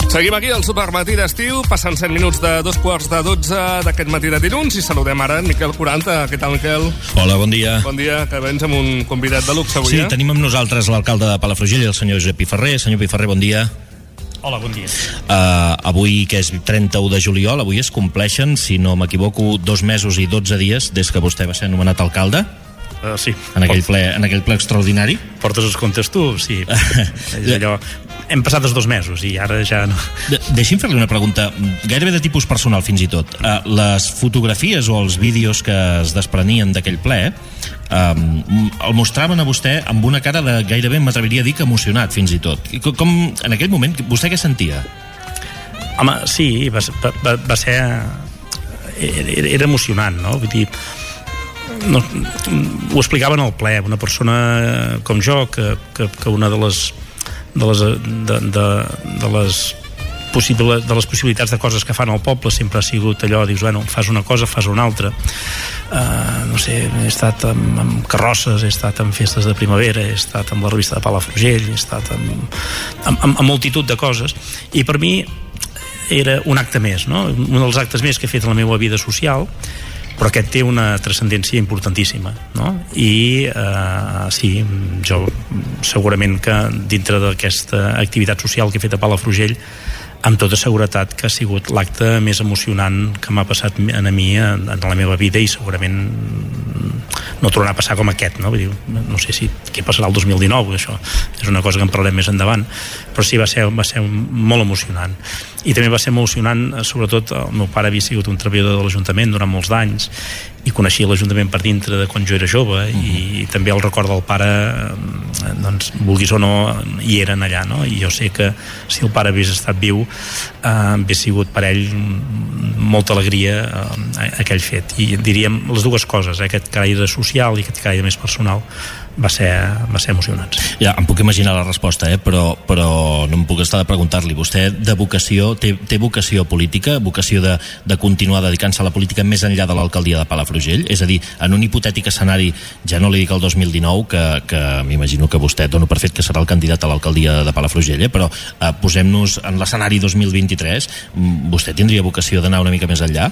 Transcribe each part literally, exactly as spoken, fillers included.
Seguim aquí al Supermatí d'estiu, passant set minuts de dos quarts de dotze d'aquest matí de dilluns i saludem ara en Miquel Quaranta. Què tal, Miquel? Hola, bon dia. Bon dia, que vens amb un convidat de luxe avui, Sí, eh? tenim amb nosaltres l'alcalde de Palafrugell, el senyor Josep Piferrer. Senyor Piferrer, bon dia. Hola, bon dia. Uh, avui, que és trenta-u de juliol, avui es compleixen, si no m'equivoco, dos mesos i dotze dies des que vostè va ser anomenat alcalde. Uh, sí. En aquell, ple, en aquell ple extraordinari. Portes els comptes tu, sí. És allò... Hem passat els dos mesos i ara ja no... De, deixi'm fer-li una pregunta, gairebé de tipus personal fins i tot. Uh, les fotografies o els vídeos que es desprenien d'aquell ple um, el mostraven a vostè amb una cara de gairebé, m'atreviria a dir que emocionat fins i tot. Com, com en aquell moment, vostè què sentia? Home, sí, va, va, va ser... Era, era emocionant, no? Vull dir... No, ho explicava en el ple, una persona com jo, que, que, que una de les... de les, de, de, de les possible, de les possibilitats de coses que fan al poble sempre ha sigut allò, dius, bueno, fas una cosa, fas una altra. Uh, no sé, he estat amb, amb carrosses, he estat en festes de primavera, he estat amb la revista de Palafrugell, he estat amb, amb, amb, amb multitud de coses, i per mi era un acte més, no? Un dels actes més que he fet en la meva vida social, però aquest té una transcendència importantíssima, no? I eh, sí, jo segurament que dintre d'aquesta activitat social que he fet a Palafrugell, amb tota seguretat que ha sigut l'acte més emocionant que m'ha passat a mi en, en la meva vida, i segurament no tornarà a passar com aquest, no? Vull dir, no sé si què passarà el dos mil dinou, això és una cosa que en parlarem més endavant, però sí, va ser, va ser molt emocionant. I també va ser emocionant, sobretot el meu pare havia sigut un treballador de l'Ajuntament durant molts d'anys i coneixia l'Ajuntament per dintre de quan jo era jove, i, i també el record del pare, doncs, vulguis o no, hi eren allà, no? I jo sé que si el pare hagués estat viu, eh, hagués sigut per ell molta alegria eh, aquell fet. I diríem les dues coses, eh, aquest caire social i aquest caire més personal, va ser, va ser emocionant. Ja, em puc imaginar la resposta, eh? però, però no em puc estar de preguntar-li. Vostè de vocació, té, té vocació política, vocació de, de continuar dedicant-se a la política més enllà de l'alcaldia de Palafrugell? És a dir, en un hipotètic escenari, ja no li dic el dos mil dinou, que, que m'imagino que vostè dono per fet que serà el candidat a l'alcaldia de Palafrugell, eh? però eh, posem-nos en l'escenari dos mil vint-i-tres, vostè tindria vocació d'anar una mica més enllà?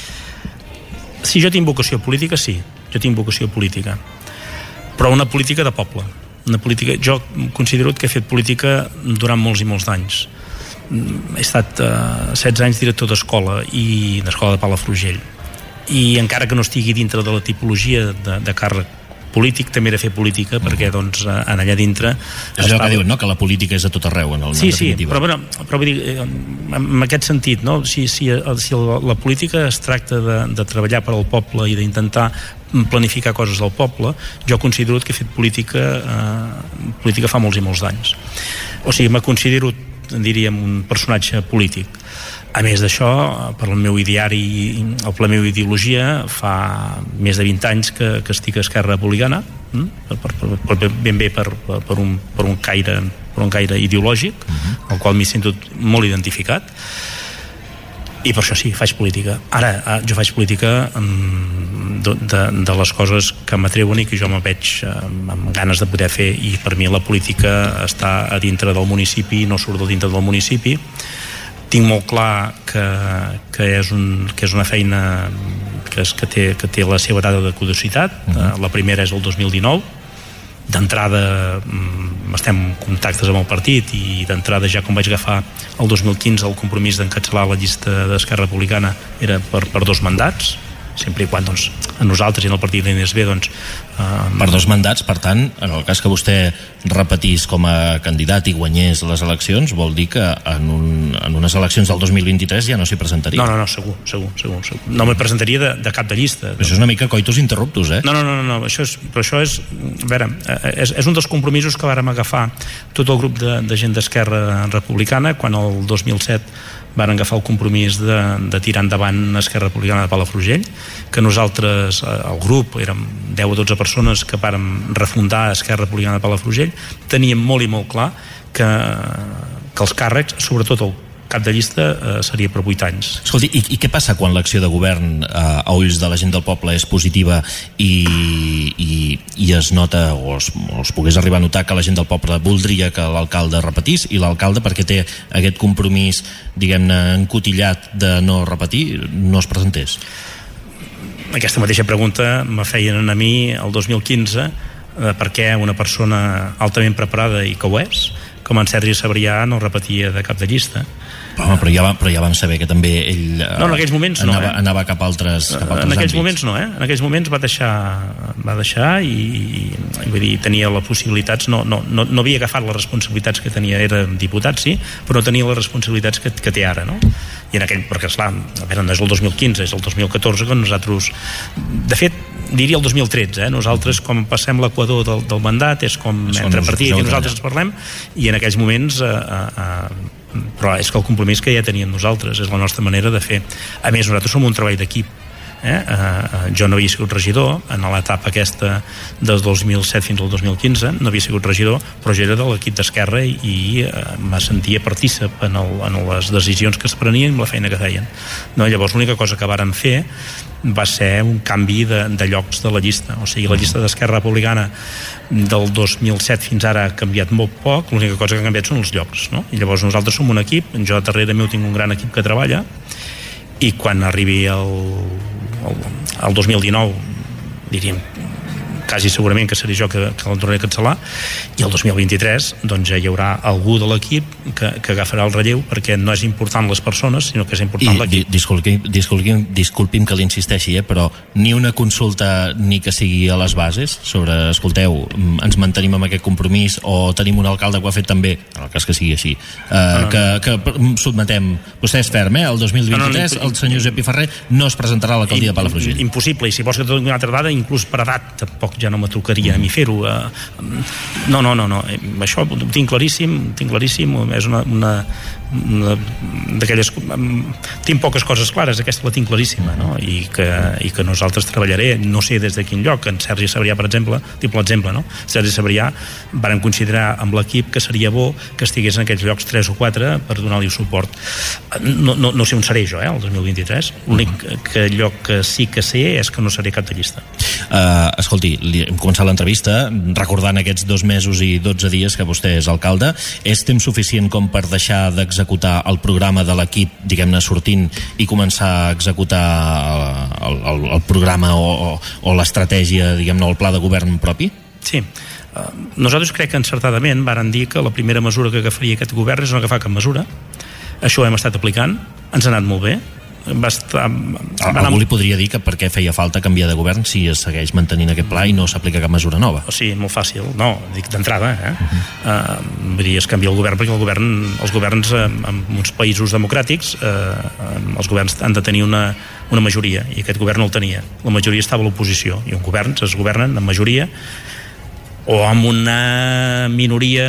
Si jo tinc vocació política, sí, jo tinc vocació política, però una política de poble. Una política... Jo considero que he fet política durant molts i molts d'anys. He estat eh, setze anys director d'escola, i d'escola de Palafrugell, i encara que no estigui dintre de la tipologia de, de càrrec polític, també he de fer política, perquè doncs en allà dintre... És allò que diuen, no?, que la política és a tot arreu, en el sí, sí, però, bueno, però vull dir, en aquest sentit, no? Si, si, si la, la política es tracta de, de treballar per al poble i d'intentar planificar coses del poble, jo considero que he fet política eh, política fa molts i molts d'anys. O sigui, me considero, diríem, un personatge polític. A més d'això, per el meu ideari o per la meva ideologia, fa més de vint anys que, que estic a Esquerra Republicana, hm? per, per, per, ben bé per, per, un, per, un caire, per un caire ideològic, uh-huh. al qual m'he sentit molt identificat, i per això sí, faig política. Ara, jo faig política de, de, de les coses que m'atreuen i que jo me veig amb ganes de poder fer, i per mi la política està a dintre del municipi, no surt de dintre del municipi. Tinc molt clar que, que, és, un, que és una feina que, és, que, té, que té la seva data de caducitat. Uh-huh. La primera és el dos mil dinou. D'entrada estem en contactes amb el partit, i d'entrada, ja com vaig agafar el dos mil quinze el compromís d'encapçalar la llista d'Esquerra Republicana, era per, per dos mandats, sempre i quan, doncs, a nosaltres i en el partit de l'I N S B, doncs... Eh, per dos mandats, per tant, en el cas que vostè repetís com a candidat i guanyés les eleccions, vol dir que en, un, en unes eleccions del dos mil vint-i-tres ja no s'hi presentaria. No, no, no, segur, segur, segur, segur. No me presentaria de, de cap de llista. Però això és una mica coitus interruptus, eh? No, no, no, no, no. Això és, però això és, a veure, és, és un dels compromisos que vàrem agafar tot el grup de, de gent d'Esquerra Republicana quan el dos mil set van agafar el compromís de, de tirar endavant Esquerra Republicana de Palafrugell, que nosaltres, el grup, érem deu o dotze persones que vàrem refundar Esquerra Republicana de Palafrugell, teníem molt i molt clar que, que els càrrecs, sobretot el cap de llista eh, seria per vuit anys. Escolti, i, i què passa quan l'acció de govern eh, a ulls de la gent del poble és positiva i, i, i es nota o es, o es pogués arribar a notar que la gent del poble voldria que l'alcalde repetís, i l'alcalde, perquè té aquest compromís, diguem-ne, encotillat de no repetir, no es presentés? Aquesta mateixa pregunta me feien a mi el dos mil quinze, eh, per què una persona altament preparada i que ho és, com en Sergi Sabrià, no repetia de cap de llista. Home, però, ja va, però ja vam saber que també ell no, en aquells moments anava, no, eh? anava cap a altres, cap a altres en aquells àmbits. moments no, eh? En aquells moments va deixar, va deixar i, i, i vull dir, tenia les possibilitats, no, no, no, no havia agafat les responsabilitats que tenia, era diputat, sí, però no tenia les responsabilitats que, que té ara, no? I en aquell, perquè esclar, a veure, no és el dos mil quinze, és el dos mil catorze, que nosaltres, de fet, diria el dos mil tretze, eh? Nosaltres, com passem l'equador del, del mandat, és com és entre partit i nosaltres ens parlem, i en aquells moments eh, eh, però és que el compromís que ja teníem nosaltres, és la nostra manera de fer. A més, nosaltres som un treball d'equip. Eh? Uh, jo no havia sigut regidor en l'etapa aquesta del dos mil set fins al dos mil quinze, no havia sigut regidor, però jo era de l'equip d'Esquerra i, i uh, me sentia partícip en, el, en les decisions que es prenien i la feina que feien. No? Llavors l'única cosa que vàrem fer va ser un canvi de, de llocs de la llista, o sigui, la llista d'Esquerra Republicana del dos mil set fins ara ha canviat molt poc, l'única cosa que ha canviat són els llocs, no? I llavors nosaltres som un equip, jo darrere meu tinc un gran equip que treballa, i quan arribi el, el, el dos mil dinou, diríem, quasi segurament que seré jo que, que el tornaré a cancel·lar, i el dos mil vint-i-tres doncs ja hi haurà algú de l'equip que, que agafarà el relleu, perquè no és important les persones, sinó que és important l'equip. I disculpi'm, disculpi'm, disculpi'm que l'insisteixi, eh, però ni una consulta ni que sigui a les bases sobre, escolteu, ens mantenim amb aquest compromís, o tenim un alcalde que ho ha fet també, en el cas que sigui així, eh, no, no, que, que sotmetem, vostè és ferm, eh, el dos mil vint-i-tres, no, no, el senyor Josep Piferrer no es presentarà a l'alcaldia de Palafrugell. Impossible, i si vols que et doni una altra dada, inclús per edat, tampoc ja no me trucaria a mi fer-ho. No, no, no, no. Això ho tinc claríssim, ho tinc claríssim, és una, una, una d'aquelles... Tinc poques coses clares, aquesta la tinc claríssima, no? I que, i que nosaltres treballaré, no sé des de quin lloc, en Sergi Sabrià, per exemple, tipus l'exemple, no? Sergi Sabrià vàrem considerar amb l'equip que seria bo que estigués en aquells llocs tres o quatre per donar-li suport. No, no, no sé on seré jo, eh, el dos mil vint-i-tres. L'únic que lloc que sí que sé és que no seré cap de llista. Uh, escolti, hem començat l'entrevista recordant aquests dos mesos i dotze dies que vostè és alcalde. És temps suficient com per deixar d'executar el programa de l'equip, diguem-ne, sortint, i començar a executar el, el, el programa o, o, o l'estratègia, diguem-ne, o el pla de govern propi? Sí. Uh, nosaltres crec que encertadament varen dir que la primera mesura que agafaria aquest govern és no agafar cap mesura. Això ho hem estat aplicant, ens ha anat molt bé. Va estar, va Algú anar... li podria dir que per què feia falta canviar de govern si es segueix mantenint aquest pla i no s'aplica cap mesura nova? O sigui, molt fàcil, no, dic d'entrada, eh? Uh-huh. Uh, vull dir, es canvia el govern perquè el govern, els governs eh, en uns països democràtics eh, els governs han de tenir una, una majoria, i aquest govern no el tenia. La majoria estava a l'oposició, i un govern es governen amb majoria o amb una minoria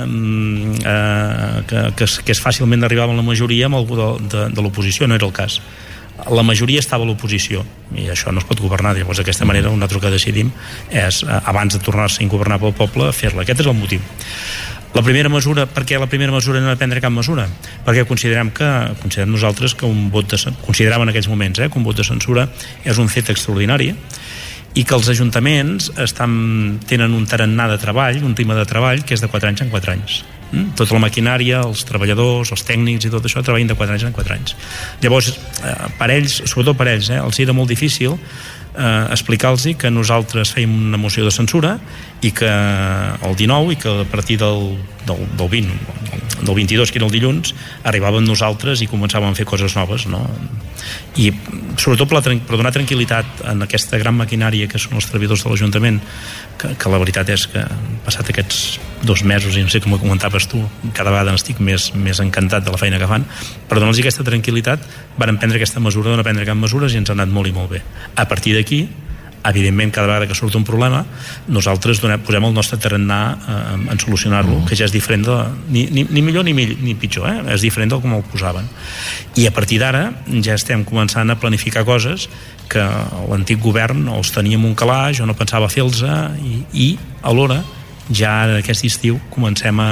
eh, que, que, és, que és fàcilment arribava a la majoria amb algú de, de, de l'oposició. No era el cas. La majoria estava a l'oposició i això no es pot governar. Llavors, d'aquesta manera, un altre que decidim és, eh, abans de tornar-se a governar pel poble, fer-la. Aquest és el motiu. La primera mesura, per què la primera mesura no va prendre cap mesura? Perquè considerem que, considerem nosaltres que un vot de, consideràvem en aquells moments eh, que un vot de censura és un fet extraordinari, i que els ajuntaments estan, tenen un tarannà de treball, un ritme de treball que és de quatre anys en quatre anys. Mm? Tota la maquinària, els treballadors, els tècnics i tot això treballen de quatre anys en quatre anys. Llavors, eh, per ells, sobretot per ells, eh, els era molt difícil eh, explicar-los que nosaltres fèiem una moció de censura i que el dinou i que a partir del, del, del vint, del vint-i-dos, que era el dilluns, arribàvem nosaltres i començàvem a fer coses noves, no? I sobretot per, la, per donar tranquil·litat en aquesta gran maquinària que són els treballadors de l'Ajuntament, que, que la veritat és que passat aquests dos mesos, i no sé com ho comentaves tu, cada vegada n'estic més, més encantat de la feina que fan, per donar-los aquesta tranquil·litat varen prendre aquesta mesura de no prendre cap mesura i ens ha anat molt i molt bé. A partir d'aquí, evidentment, cada vegada que surt un problema nosaltres donem, posem el nostre tarannà eh, en solucionar-lo, mm. que ja és diferent de, ni, ni, ni millor ni, ni pitjor, eh? És diferent del com el posaven, i a partir d'ara ja estem començant a planificar coses que l'antic govern els teníem un calaix o no pensava fer-los, i, i alhora ja aquest estiu comencem a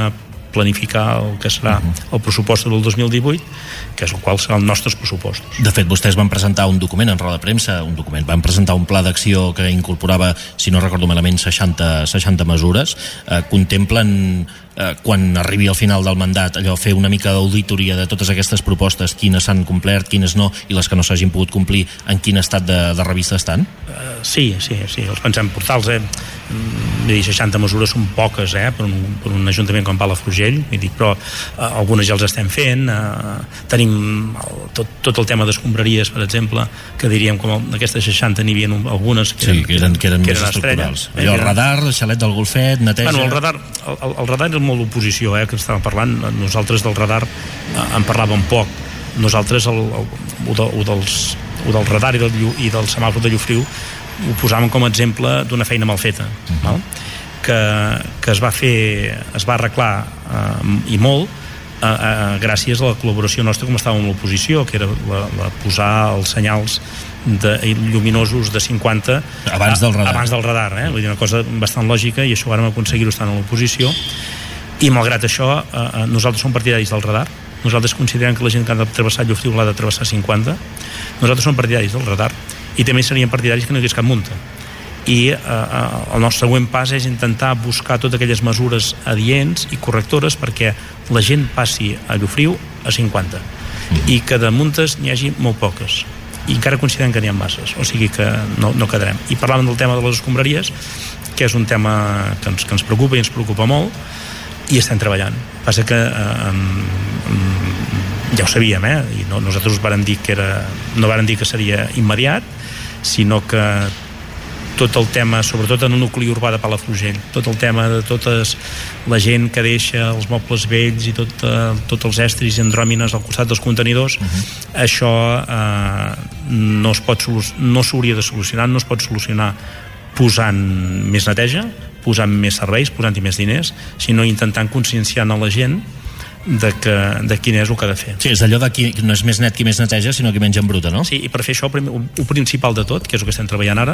planificar el que serà el pressupost del dos mil divuit, que és el qual seran els nostres pressupostos. De fet, vostès van presentar un document en roda de premsa, un document, van presentar un pla d'acció que incorporava, si no recordo malament, seixanta, seixanta mesures. Eh, contemplen, eh, quan arribi al final del mandat, allò, fer una mica d'auditoria de totes aquestes propostes, quines s'han complert, quines no, i les que no s'hagin pogut complir, en quin estat de, de revista estan? Uh, sí, sí, sí, els pensem portals, eh? Vull dir, seixanta mesures són poques, eh? Per un, per un ajuntament com Palafrugell, vull dir, però uh, algunes ja els estem fent. Uh, tenim el, tot, tot el tema d'escombraries, per exemple, que diríem com d'aquestes seixanta n'hi havia algunes que eren, sí, que eren, que eren, que eren més estructurals. Eh? Allò, el radar, xalet del Golfet, neteja... Bueno, el radar, el, el radar és molt d'oposició, eh, que estàvem parlant. Nosaltres del radar eh, en parlàvem poc. Nosaltres el, el, el, el, dels, el del radar i del, i del semàfor de Llofriu ho posàvem com a exemple d'una feina mal feta, uh-huh. val? Que, que es va fer, es va arreglar eh, i molt eh, eh, gràcies a la col·laboració nostra com estàvem a l'oposició, que era la, la posar els senyals de, lluminosos de cinquanta abans del radar, abans del radar eh? Vull dir, una cosa bastant lògica, i això ho vam aconseguir estant a l'oposició. I malgrat això eh, nosaltres som partidaris del radar. Nosaltres considerem que la gent que ha de travessar Llofriu l'ha de travessar cinquanta. Nosaltres som partidaris del radar, i també seríem partidaris que no hi hagués cap multa. I eh, el nostre següent pas és intentar buscar totes aquelles mesures adients i correctores perquè la gent passi a Llofriu a cinquanta, i que de multes n'hi hagi molt poques, i encara considerem que n'hi ha masses, o sigui que no, no quedarem. I parlàvem del tema de les escombraries, que és un tema que ens, que ens preocupa i ens preocupa molt, i estem treballant. Passa que eh, ja ho sabíem, eh? I no, nosaltres vàrem dir que era, no vàrem dir que seria immediat, sinó que tot el tema, sobretot en el nucli urbà de Palafrugell, tot el tema de tota la gent que deixa els mobles vells i tot, eh, tots els estris i andròmines al costat dels contenidors, uh-huh. això eh, no es pot no s'hauria de solucionar, no es pot solucionar posant més neteja, posant més serveis, posant-hi més diners, sinó intentant conscienciar a la gent de, que, de quin és el que ha de fer. Sí, és allò de qui no és més net qui més neteja, sinó qui menys embruta, no? Sí, i per fer això, el, el principal de tot, que és el que estem treballant ara,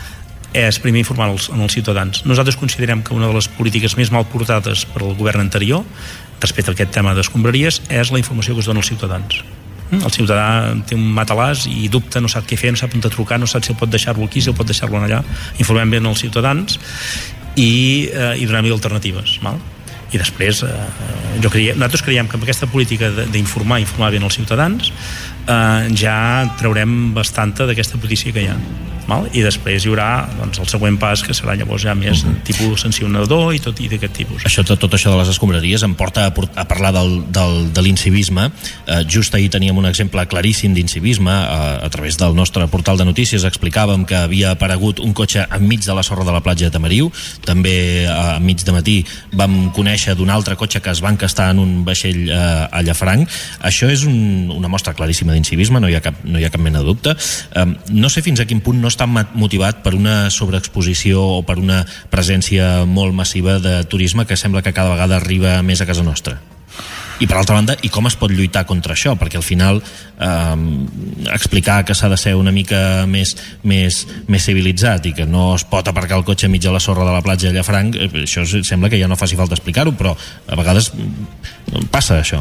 és primer informar els, els ciutadans. Nosaltres considerem que una de les polítiques més mal portades per al govern anterior respecte a aquest tema d'escombraries és la informació que es dona als ciutadans. El ciutadà té un matalàs i dubta, no sap què fer, no sap on trucar, no sap si el pot deixar-lo aquí, si el pot deixar-lo allà. Informem bé els ciutadans i, eh, i donem-hi alternatives, val? I després eh, jo creia, nosaltres creiem que amb aquesta política d'informar, informar bé els ciutadans, eh, ja traurem bastanta d'aquesta policia que hi ha, val? I després hi haurà doncs, el següent pas, que serà llavors ja més uh-huh. tipus sancionador i tot i d'aquest tipus. Això, tot, tot això de les escombraries em porta a, a parlar del, del, de l'incivisme. Eh, just ahir teníem un exemple claríssim d'incivisme. Eh, a través del nostre portal de notícies explicàvem que havia aparegut un cotxe enmig de la sorra de la platja de Tamariu. També eh, enmig de matí vam conèixer d'un altre cotxe que es va encastar en un vaixell eh, a Llafranc. Això és un, una mostra claríssima d'incivisme, no hi ha cap, no hi ha cap mena de dubte. Eh, no sé fins a quin punt no està motivat per una sobreexposició o per una presència molt massiva de turisme que sembla que cada vegada arriba més a casa nostra. I per altra banda, i com es pot lluitar contra això? Perquè al final eh, explicar que s'ha de ser una mica més, més, més civilitzat i que no es pot aparcar el cotxe enmig de la sorra de la platja de Llafranc, eh, això sembla que ja no faci falta explicar-ho, però a vegades passa això.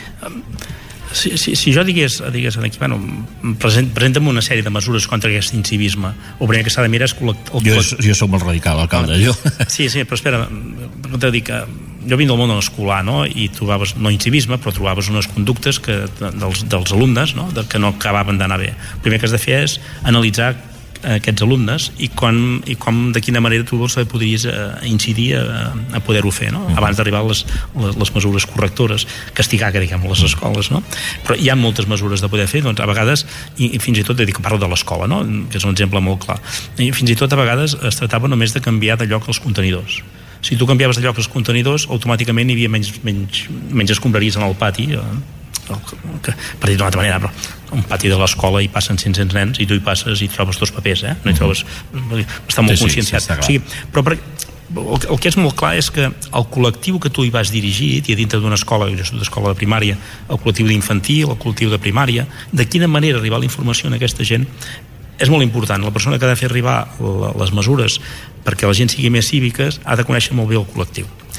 Si, si, si jo digués, digués aquí, bueno, present, presenta'm una sèrie de mesures contra aquest incivisme, o primer que s'ha de mirar és el, el, jo, jo soc molt radical, alcalde, jo. Sí, sí, però espera, t'he dit que jo vinc del món escolar, no? I trobaves, no incivisme, però trobaves unes conductes que, dels, dels alumnes, no? De, que no acabaven d'anar bé. El primer que has de fer és analitzar aquests alumnes i com, i com de quina manera tu els podries eh, incidir a, a poder-ho fer, no? Uh-huh. Abans d'arribar a les, les, les mesures correctores, castigar, que diguem, les escoles, no? Però hi ha moltes mesures de poder fer, doncs a vegades, i, i fins i tot, dic, parlo de l'escola, no? Que és un exemple molt clar, i fins i tot a vegades es tractava només de canviar de lloc els contenidors. Si tu canviaves de lloc els contenidors, automàticament hi havia menys, menys, menys escombraries en el pati, eh? Que, per dir d'una altra manera, però un pati de l'escola hi passen cinc-cents nens i tu hi passes i trobes dos papers, eh? No hi trobes, està molt sí, conscienciat. Sí, sí, o sigui, però per, el, el que és molt clar és que el col·lectiu que tu hi vas dirigit, i a dintre d'una escola, jo soc d'escola de primària, el col·lectiu d'infantil, el col·lectiu de primària, de quina manera arribar la informació a aquesta gent és molt important. La persona que ha de fer arribar les mesures perquè la gent sigui més cíviques ha de conèixer molt bé el col·lectiu.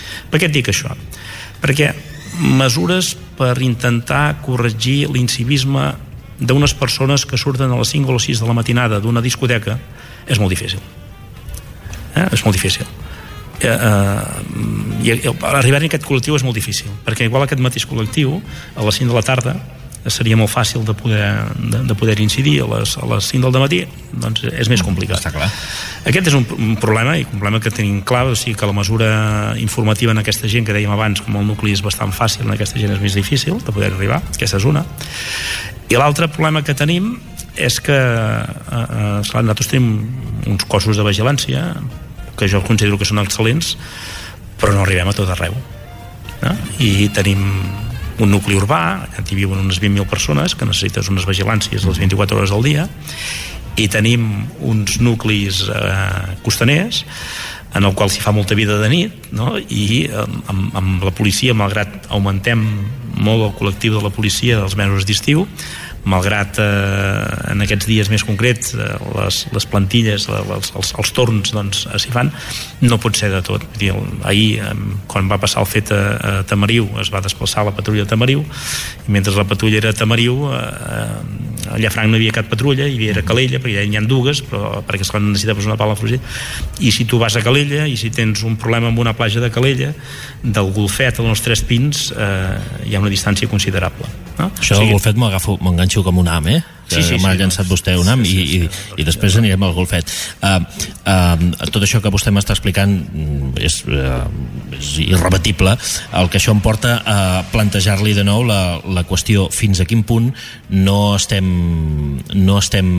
Per què et dic això? Perquè mesures per intentar corregir l'incivisme d'unes persones que surten a les cinc o les sis de la matinada d'una discoteca és molt difícil. Eh? És molt difícil. Eh, eh, i arribar a aquest col·lectiu és molt difícil, perquè igual aquest mateix col·lectiu a les cinc de la tarda seria molt fàcil de poder, de, de poder incidir, a les, a les cinc del dematí doncs és més complicat. Està clar. Aquest és un, un problema, i un problema que tenim clar, o sigui que la mesura informativa en aquesta gent que dèiem abans, com el nucli és bastant fàcil, en aquesta gent és més difícil de poder arribar, aquesta és una. I l'altre problema que tenim és que eh, eh, nosaltres tenim uns cossos de vigilància que jo considero que són excel·lents, però no arribem a tot arreu. No? I tenim un nucli urbà, on hi viuen unes vint mil persones, que necessites unes vigilàncies les vint-i-quatre hores del dia, i tenim uns nuclis eh, costaners, en el qual s'hi fa molta vida de nit, no? I eh, amb, amb la policia, malgrat augmentem molt el col·lectiu de la policia dels mesos d'estiu, malgrat eh, en aquests dies més concrets eh, les, les plantilles, les, els, els torns doncs s'hi fan, no pot ser de tot. Dir, ahir, eh, quan va passar el fet a, a Tamariu, es va desplaçar la patrulla a Tamariu, i mentre la patrulla era a Tamariu, eh, a Llafranc no hi havia cap patrulla, hi havia a Calella, perquè ja n'hi ha dues, però perquè es necessitaves una pala Palafrugell, i si tu vas a Calella, i si tens un problema amb una platja de Calella, del Golfet als Tres Pins, eh, hi ha una distància considerable. No? Això del o sigui, Golfet m'agafo, m'enganxo com un ham, eh? Sí, sí, m'ha sí, llançat no, vostè un ham sí, sí, i, sí, i, i després anirem al Golfet. Uh, uh, tot això que vostè m'està explicant és, uh, és irrebatible. El que això em porta a plantejar-li de nou la, la qüestió fins a quin punt no estem no estem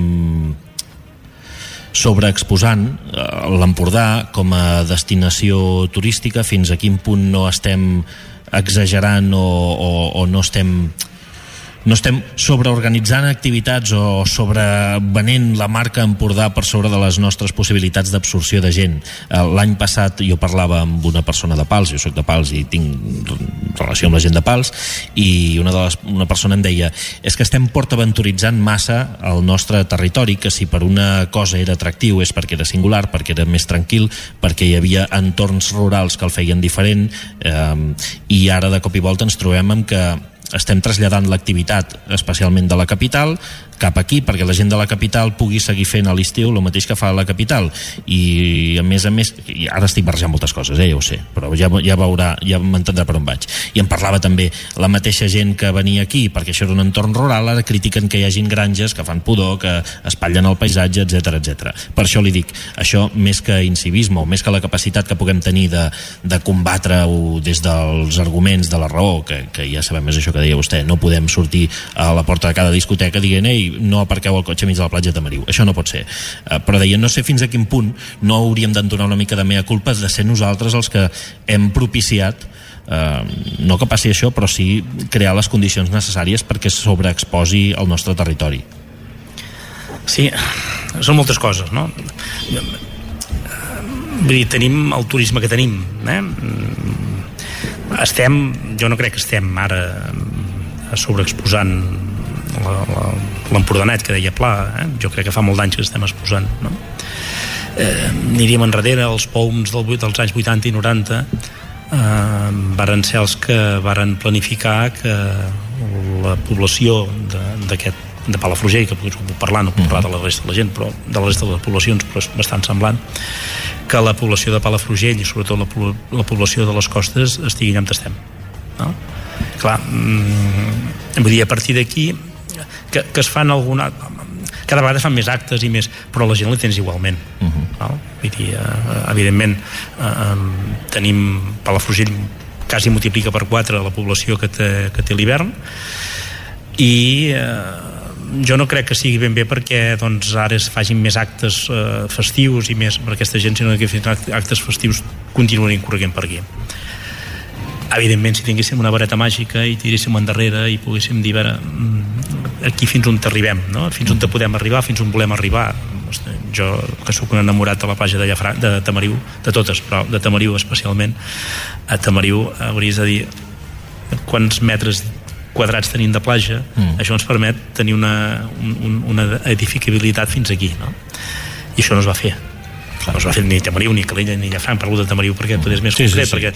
sobreexposant l'Empordà com a destinació turística, fins a quin punt no estem exagerant o, o, o no estem no estem sobreorganitzant activitats o sobrevenent la marca Empordà per sobre de les nostres possibilitats d'absorció de gent. L'any passat jo parlava amb una persona de Pals, jo soc de Pals i tinc relació amb la gent de Pals, i una, de les, una persona em deia és que estem portaventuritzant massa el nostre territori, que si per una cosa era atractiu és perquè era singular, perquè era més tranquil, perquè hi havia entorns rurals que el feien diferent, eh, i ara de cop i volta ens trobem amb que estem traslladant l'activitat especialment de la capital cap aquí, perquè la gent de la capital pugui seguir fent a l'estiu el mateix que fa a la capital, i a més a més, i ara estic barrejant moltes coses, eh, ja ho sé, però ja, ja veurà, ja m'entendrà per on vaig. I em parlava també la mateixa gent que venia aquí, perquè això era un entorn rural, ara critiquen que hi hagin granges que fan pudor, que espatllen el paisatge, etcètera, etcètera. Per això li dic, això més que incivisme o més que la capacitat que puguem tenir de, de combatre-ho des dels arguments de la raó, que, que ja sabem, és això que deia vostè, no podem sortir a la porta de cada discoteca dient, ei, no aparqueu el cotxe mig de la platja de Tamariu, això no pot ser. Uh, però deia, no sé fins a quin punt no hauríem d'entonar una mica de mea culpa de ser nosaltres els que hem propiciat, uh, no que passi això, però sí crear les condicions necessàries perquè sobreexposi el nostre territori. Sí, són moltes coses, no? Vull dir, tenim el turisme que tenim, eh? Estem, jo no crec que estem ara sobreexposant l'Empordanet, que deia Pla, eh? Jo crec que fa molt d'anys que estem exposant, no? Eh, aniríem enrere, els poums del, dels anys vuitanta i noranta eh, varen ser els que varen planificar que la població d'aquest de Palafrugell, que puc parlar, no puc parlar de la resta de la gent, però de la resta de les poblacions, però és bastant semblant, que la població de Palafrugell i sobretot la, la població de les costes estigui allà on estem, no? Clar, mmm, vull dir, a partir d'aquí que, que es fan alguna... cada vegada fan més actes i més, però la gent la tens igualment, uh-huh. No? Vull dir, eh, evidentment eh, tenim Palafrugell quasi multiplica per quatre la població que té, que té l'hivern, i eh, jo no crec que sigui ben bé perquè doncs, ara es facin més actes eh, festius i més per aquesta gent, sinó que actes festius continuarien corregent per aquí. Evidentment, si tinguéssim una vareta màgica i tiréssim endarrere i poguéssim dir, a veure, aquí fins on t'arribem, no? Fins on te podem arribar, fins on volem arribar. Jo, que sóc un enamorat de la platja de Llafranc, de Tamariu, de totes, però de Tamariu especialment, a Tamariu hauries de dir quants metres quadrats tenim de platja, mm. Això ens permet tenir una, un, una edificabilitat fins aquí, no? I això no es va fer. No es va fer ni Tamariu, ni Calella, ni Llafranc, parlo de Tamariu perquè tot és més sí, concret, sí, sí. Perquè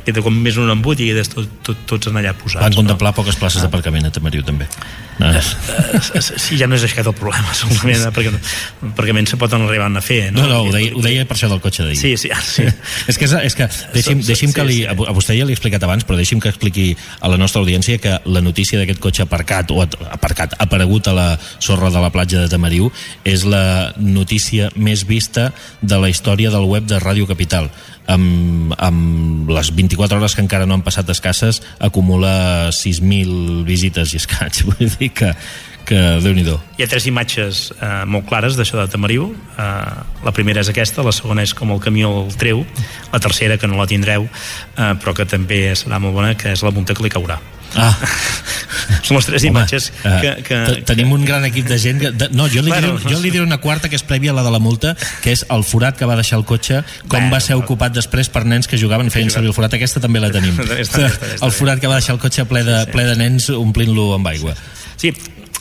queda com més un embut i quedes tot, tot, tots en allà posats. Van contemplar no? poques places ah. d'aparcament a Tamariu també. No. Sí, ja no és aquest el problema, solament perquè aparcament se poden arribar a fer. No, no, no ho, deia, ho deia per això del cotxe d'ahir. Sí, sí, sí. és que, és que deixi'm, deixi'm que li, a vostè ja l'he explicat abans, però deixi'm que expliqui a la nostra audiència que la notícia d'aquest cotxe aparcat o aparcat, aparegut a la sorra de la platja de Tamariu és la notícia més vista de la història del web de Ràdio Capital. Amb, amb les vint-i-quatre hores que encara no han passat escasses acumula sis mil visites i escaig, vull dir que, que Déu-n'hi-do. Hi ha tres imatges eh, molt clares d'això de Tamariu. Eh, la primera és aquesta, la segona és com el camió el treu, la tercera, que no la tindreu, eh, però que també serà molt bona, que és la multa que li caurà. Ah. Són les tres Home, imatges que, que, que... Tenim un gran equip de gent que, de, no, jo li, bueno, diré, jo li diré una quarta que és prèvia a la de la multa, que és el forat que va deixar el cotxe, com bueno, va ser ocupat després per nens que jugaven i feien servir el forat. Aquesta també la tenim. Està, està, està, està, el forat que va deixar el cotxe ple de, ple de nens omplint-lo amb aigua. Sí,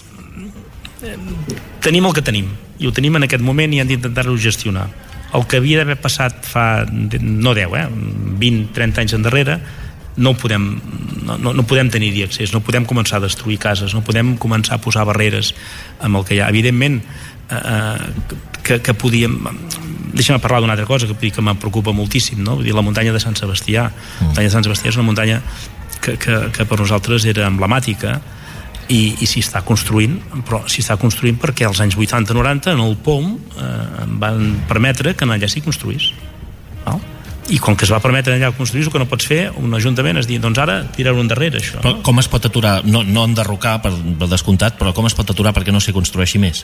tenim el que tenim i ho tenim en aquest moment i hem d'intentar-ho gestionar. El que havia d'haver passat fa no deu, eh, vint trenta anys endarrere no podem, no, no, no podem tenir-hi accés, no podem començar a destruir cases, no podem començar a posar barreres amb el que hi ha. Evidentment eh, que, que podíem... Deixa'm parlar d'una altra cosa que, que em preocupa moltíssim, no? Vull dir, la muntanya de Sant Sebastià. La muntanya de Sant Sebastià és una muntanya que, que, que per nosaltres era emblemàtica i, i s'hi està construint, però s'hi està construint perquè als anys vuitanta noranta en el P O M eh, van permetre que allà s'hi construís. Val? I com que es va permetre allà construir, el que no pots fer un ajuntament és dir, doncs ara tirar-ho endarrere això, però no? Com es pot aturar, no, no enderrocar per, per descomptat, però com es pot aturar perquè no s'hi construeixi més?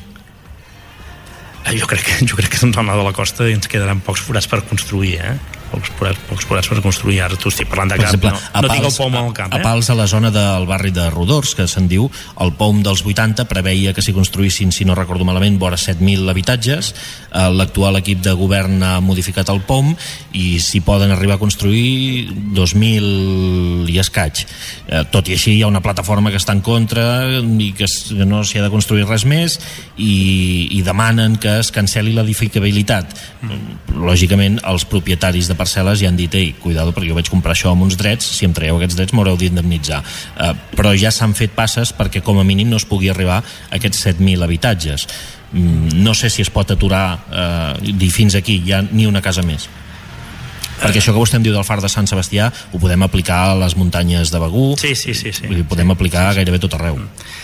Jo crec que, jo crec que en zona de la costa ens quedaran pocs forats per construir, eh? Pocs forats, pocs forats per construir. Ara tu estic parlant de per camp, exemple, no, no tinc el P O M al camp, eh? A Pals, a la zona del barri de Rodors, que se'n diu, el P O M dels vuitanta preveia que s'hi construïssin, si no recordo malament, vora set mil habitatges. L'actual equip de govern ha modificat el P O M i s'hi poden arribar a construir dos mil i escaig. Tot i així hi ha una plataforma que està en contra i que no s'hi ha de construir res més i, i demanen que es cancel·li l'edificabilitat. Lògicament, els propietaris de parcel·les ja han dit, ei, cuidado, perquè jo vaig comprar això amb uns drets, si em traieu aquests drets m'haureu d'indemnitzar. Uh, però ja s'han fet passes perquè com a mínim no es pugui arribar a aquests set mil habitatges. Mm, no sé si es pot aturar uh, dir fins aquí, ja ni una casa més. Perquè això que vostè em diu del far de Sant Sebastià ho podem aplicar a les muntanyes de Begur. Sí, sí, sí, sí. Ho podem aplicar gairebé tot arreu.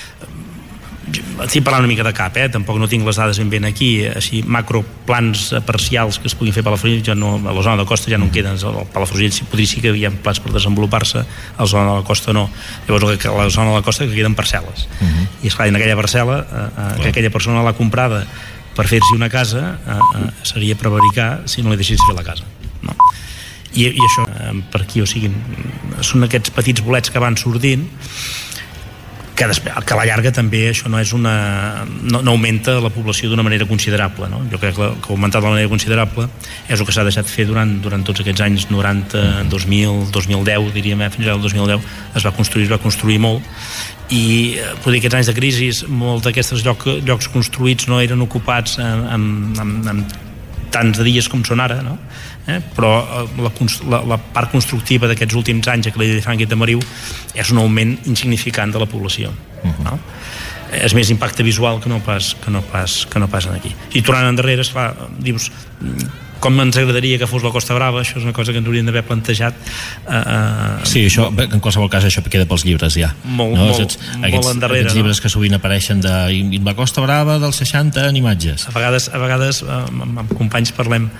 Estic parlant una mica de cap, eh? Tampoc no tinc les dades ben ben aquí, així macroplans parcials que es puguin fer a Palafrugell, ja no, a la zona de costa ja no en queden, a Palafrugell sí, podria sí que hi ha plans per desenvolupar-se, a la zona de la costa no, llavors a la zona de la costa que queden parcel·les, uh -huh. i esclar, en aquella parcel·la eh, eh, que aquella persona l'ha comprada per fer-s'hi una casa, eh, eh, seria prevaricar si no li deixés fer la casa, no? I, i això, eh, per aquí, o sigui, són aquests petits bolets que van sortint que, després, que a la llarga també això no és una no, no augmenta la població d'una manera considerable, no? Jo crec que, la, que ha augmentat de manera considerable és el que s'ha deixat fer durant, durant tots aquests anys noranta, dos mil, dos mil deu diríem, eh? Fins al dos mil deu es va construir, es va construir molt i eh, poder aquests anys de crisi molts d'aquests lloc, llocs construïts no eren ocupats amb, amb, amb, amb tants de dies com són ara, no? Eh? Però la, la, la part constructiva d'aquests últims anys a Calella de Franc i Tamariu és un augment insignificant de la població, uh-huh. no? És més impacte visual que no pas, que no pas, que no pas aquí. I tornant endarrere, esclar, dius com ens agradaria que fos la Costa Brava, això és una cosa que ens hauríem d'haver plantejat. Uh, sí, això, en qualsevol cas això queda pels llibres ja. Molt, no? molt, aquests, molt aquests, endarrere. Aquests llibres no? Que sovint apareixen de i la Costa Brava dels seixanta en imatges. A vegades, a vegades amb, amb companys parlem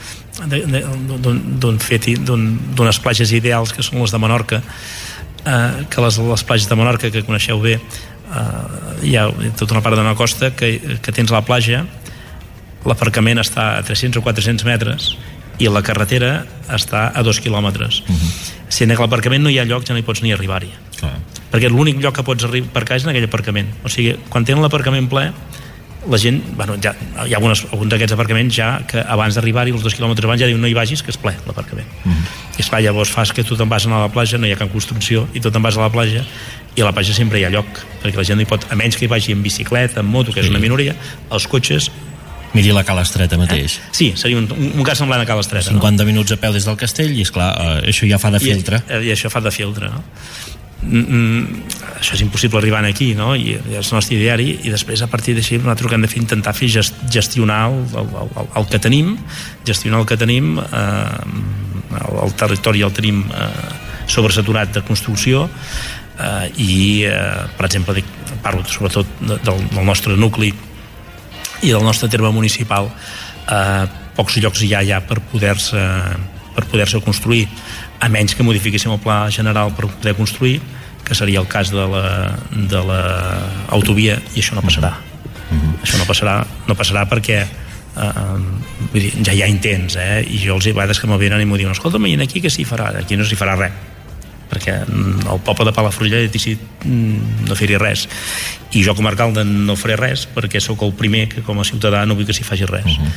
d'un fet, d'unes platges ideals que són les de Menorca, uh, que les, les platges de Menorca que coneixeu bé, uh, hi ha tota una part de la costa que, que tens a la platja, l'aparcament està a tres-cents o quatre-cents metres i la carretera està a dos quilòmetres. Uh-huh. Si en l'aparcament no hi ha lloc ja no hi pots ni arribar-hi. Clar. Perquè l'únic lloc que pots aparcar és en aquell aparcament. O sigui, quan tenen l'aparcament ple, la gent, bueno, ja, hi ha alguns, alguns d'aquests aparcaments ja que abans d'arribar-hi, els dos quilòmetres abans, ja diuen no hi vagis, que és ple l'aparcament. Uh-huh. I esclar, llavors fas que tu te'n vas anar a la platja, no hi ha cap construcció, i tu te'n vas a la platja, i a la platja sempre hi ha lloc, perquè la gent no hi pot, a menys que hi vagi en bicicleta, en moto, que és una minoria, els cotxes Miri la Cala Estreta mateix. Eh? Sí, seria un, un cas semblant a Cala Estreta. cinquanta no? minuts a peu des del castell i, esclar, eh, això ja fa de filtre. I, i això fa de filtre, no? Mm, mm, això és impossible arribar aquí, no? I, i és el nostre ideari, i després a partir d'així nosaltres el que hem de fer intentar fer gest, gestionar el, el, el, el que tenim, gestionar el que tenim, eh, el, el territori el tenim eh, sobresaturat de construcció, eh, i eh, per exemple dic, parlo sobretot de, del, del nostre nucli i del nostre terme municipal, eh, pocs llocs hi ha ja per poder-se per poder-se construir, a menys que modifiquéssim el pla general per poder construir, que seria el cas de la, de la autovia, i això no passarà. Mm-hmm. Això no passarà, no passarà perquè eh, vull dir, ja hi ha intents, eh? I jo els hi vegades que m'ho venen i m'ho diuen, escolta'm, i aquí què s'hi farà? Aquí no s'hi farà res, perquè el poble de Palafrugell ha decidit no fer-hi res, i jo com a alcalde no faré res perquè sóc el primer que com a ciutadà no vull que s'hi faci res. Uh-huh.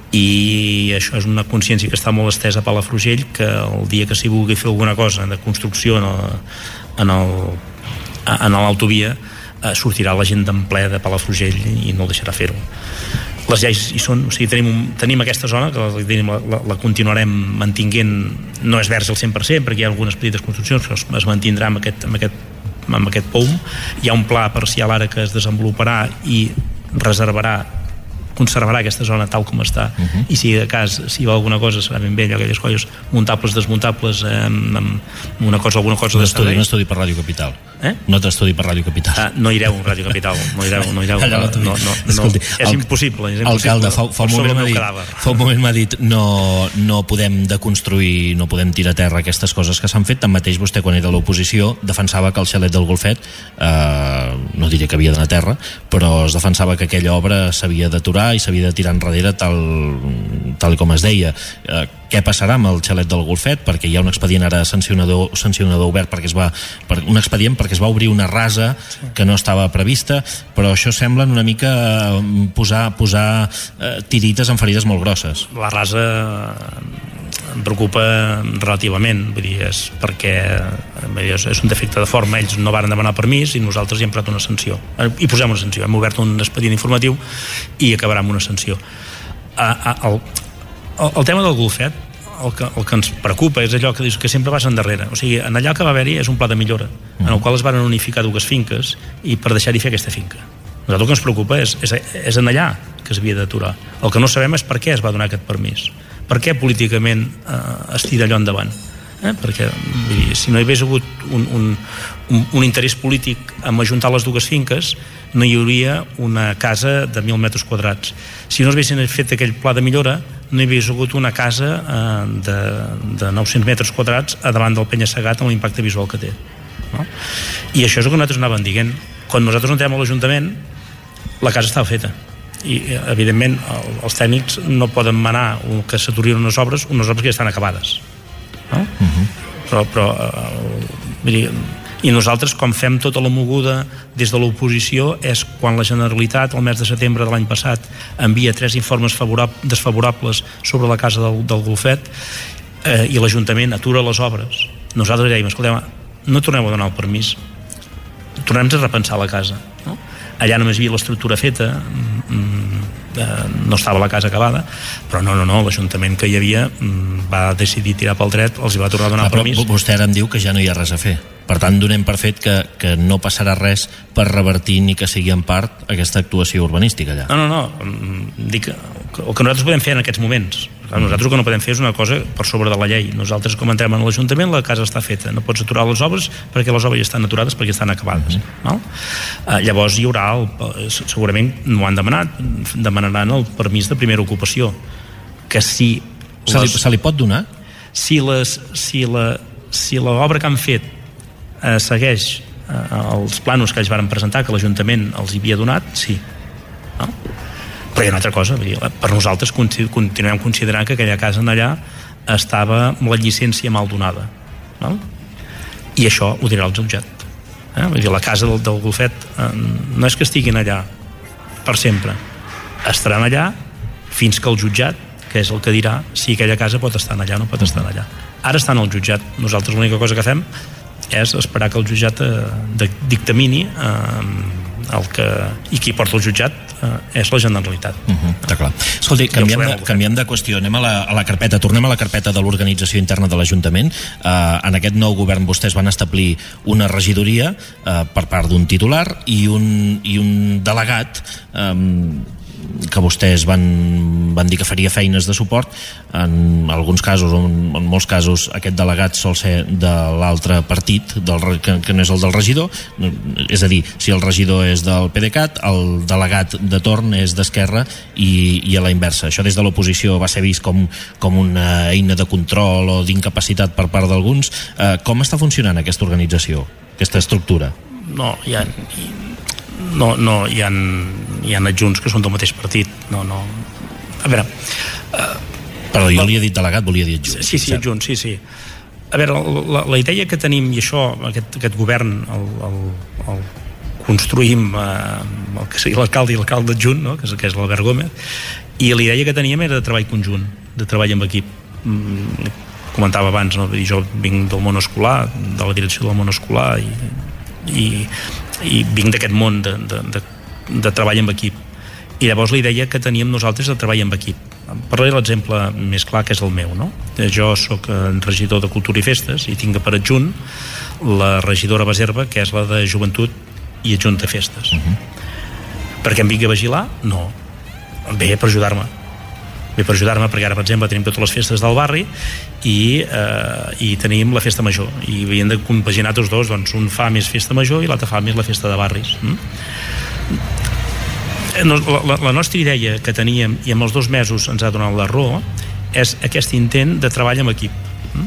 I això és una consciència que està molt estesa a Palafrugell, que el dia que s'hi vulgui fer alguna cosa de construcció en el, en el, en l'autovia, eh, sortirà la gent d'en ple de Palafrugell i no el deixarà fer-ho. Les lleis hi són, o sigui, tenim, tenim aquesta zona que la, la, la continuarem mantinguent, no és verge al cent per cent perquè hi ha algunes petites construccions, però es, es mantindrà amb aquest, amb aquest, amb aquest P O M. Hi ha un pla parcial ara que es desenvoluparà i reservarà, conservarà aquesta zona tal com està, uh-huh. i si de cas si hi va alguna cosa serà ben bé allò, aquelles coses muntables, desmuntables, eh, amb, amb una cosa, alguna cosa un de estudi, un estudi per Ràdio Capital. Eh? Un altre estudi per Ràdio Capital. Ah, no ireu a Ràdio Capital, no ireu, no ireu. No, no, no, Escolti, no, és el, impossible. És impossible. Alcalde, fa, fa, un moment m'ha dit, fa un moment m'ha dit no, no podem deconstruir, no podem tirar a terra aquestes coses que s'han fet. Tanmateix vostè, quan era a l'oposició, defensava que el xalet del Golfet, eh, no diria que havia d'anar a terra, però es defensava que aquella obra s'havia d'aturar i s'havia de tirar enrere tal, tal com es deia. Eh, què passarà amb el xalet del Golfet? Perquè hi ha un expedient ara sancionador, sancionador obert perquè es va, per, un expedient perquè es va obrir una rasa que no estava prevista, però això sembla una mica posar, posar eh, tirites en ferides molt grosses. La rasa em preocupa relativament, vull dir, és perquè dir, és un defecte de forma, ells no van demanar permís i nosaltres hi hem posat una sanció, i posem una sanció, hem obert un expedient informatiu i acabarà amb una sanció. El, el, el tema del Golfet, el que, el que ens preocupa és allò que dius que sempre vas endarrere, o sigui, en allà que va haver-hi és un pla de millora, mm. en el qual es van unificar dues finques i per deixar-hi fer aquesta finca. Nosaltres el que ens preocupa és, és, és en allà que s'havia d'aturar. El que no sabem és per què es va donar aquest permís, per què políticament eh, es tira allò endavant, eh? Perquè vull dir, si no hi hagués hagut un, un, un, un interès polític en ajuntar les dues finques, no hi hauria una casa de mil metres quadrats. Si no s'haguessin fet aquell pla de millora, no hi hagués hagut una casa eh, de, de nou-cents metres quadrats a davant del penya-segat amb l'impacte visual que té, no? I això és el que nosaltres anàvem dient. Quan nosaltres entrem a l'Ajuntament, la casa estava feta i evidentment els tècnics no poden manar que s'aturin unes obres unes obres que ja estan acabades, no? Uh-huh. però, però vull dir, i nosaltres quan fem tota la moguda des de l'oposició és quan la Generalitat el mes de setembre de l'any passat envia tres informes desfavorables sobre la casa del, del Golfet, eh, i l'Ajuntament atura les obres. Nosaltres dèiem, escolteu, no torneu a donar el permís, tornem a repensar la casa, no? Allà només hi havia l'estructura feta, no estava la casa acabada, però no, no, no, l'Ajuntament que hi havia va decidir tirar pel dret, els hi va tornar a donar ah, permís. Vostè ara em diu que ja no hi ha res a fer. Per tant, donem per fet que, que no passarà res per revertir ni que sigui en part aquesta actuació urbanística allà. No, no, no. Dic que el que nosaltres podem fer en aquests moments, nosaltres el que no podem fer és una cosa per sobre de la llei. Nosaltres, com entrem en l'Ajuntament, la casa està feta. No pots aturar les obres perquè les obres ja estan aturades, perquè estan acabades. Uh-huh. No? Uh, llavors hi haurà, el, segurament no ho han demanat, demanaran el permís de primera ocupació. Que si... Se li, se li pot donar? Si les, si la, si l'obra que han fet eh, segueix eh, els plànols que ells van presentar, que l'Ajuntament els hi havia donat, sí. No? Però hi ha una altra cosa, vull dir, per nosaltres continuem considerant que aquella casa en allà estava amb la llicència mal donada, no? I això ho dirà el jutjat, eh? Vull dir, la casa del, del Golfet eh, no és que estiguin allà per sempre, estaran allà fins que el jutjat, que és el que dirà si aquella casa pot estar allà o no pot estar allà. Ara està en el jutjat, nosaltres l'única cosa que fem és esperar que el jutjat eh, dictamini eh, el que, i qui porta el jutjat eh, és la Generalitat. Uh-huh, està clar. Escolti, canviem de, canviem de qüestió, anem a la, a la carpeta, tornem a la carpeta de l'organització interna de l'Ajuntament. Uh, en aquest nou govern vostès van establir una regidoria uh, per part d'un titular i un, i un delegat um, que vostès van, van dir que faria feines de suport. En alguns casos, en, en molts casos, aquest delegat sol ser de l'altre partit, del, que, que no és el del regidor. És a dir, si el regidor és del PDeCAT, el delegat de torn és d'Esquerra i, i a la inversa. Això des de l'oposició va ser vist com, com una eina de control o d'incapacitat per part d'alguns. Eh, com està funcionant aquesta organització, aquesta estructura? No, hi ha... No, no, hi ha, hi ha adjunts que són del mateix partit. No, no. A veure... Uh, Però jo li he dit delegat, volia dir adjunt. Sí, sí, adjunt, sí, sí. A veure, la, la idea que tenim, i això, aquest, aquest govern, el, el, el construïm uh, el que sigui l'alcalde i l'alcalde adjunt, no? que, és, que és l'Albert Gómez, i la idea que teníem era de treball conjunt, de treball amb equip. Mm, comentava abans, no? Jo vinc del món escolar, de la direcció del món escolar, i, i i vinc d'aquest món de, de, de, de treball amb equip, i llavors la idea que teníem nosaltres de treball amb equip. Parlaré l'exemple més clar, que és el meu, no? Jo soc regidor de Cultura i Festes i tinc per adjunt la regidora Baserva, que és la de Joventut i adjunt de Festes. Uh-huh. Per què em vinc a vigilar? No, ve per ajudar-me bé per ajudar-me, perquè ara, per exemple, tenim totes les festes del barri i, eh, i tenim la festa major, i havien de compaginar tots dos, doncs un fa més festa major i l'altre fa més la festa de barris. Mm? La, la, la nostra idea que teníem, i en els dos mesos ens ha donat la raó, és aquest intent de treball amb equip. Mm?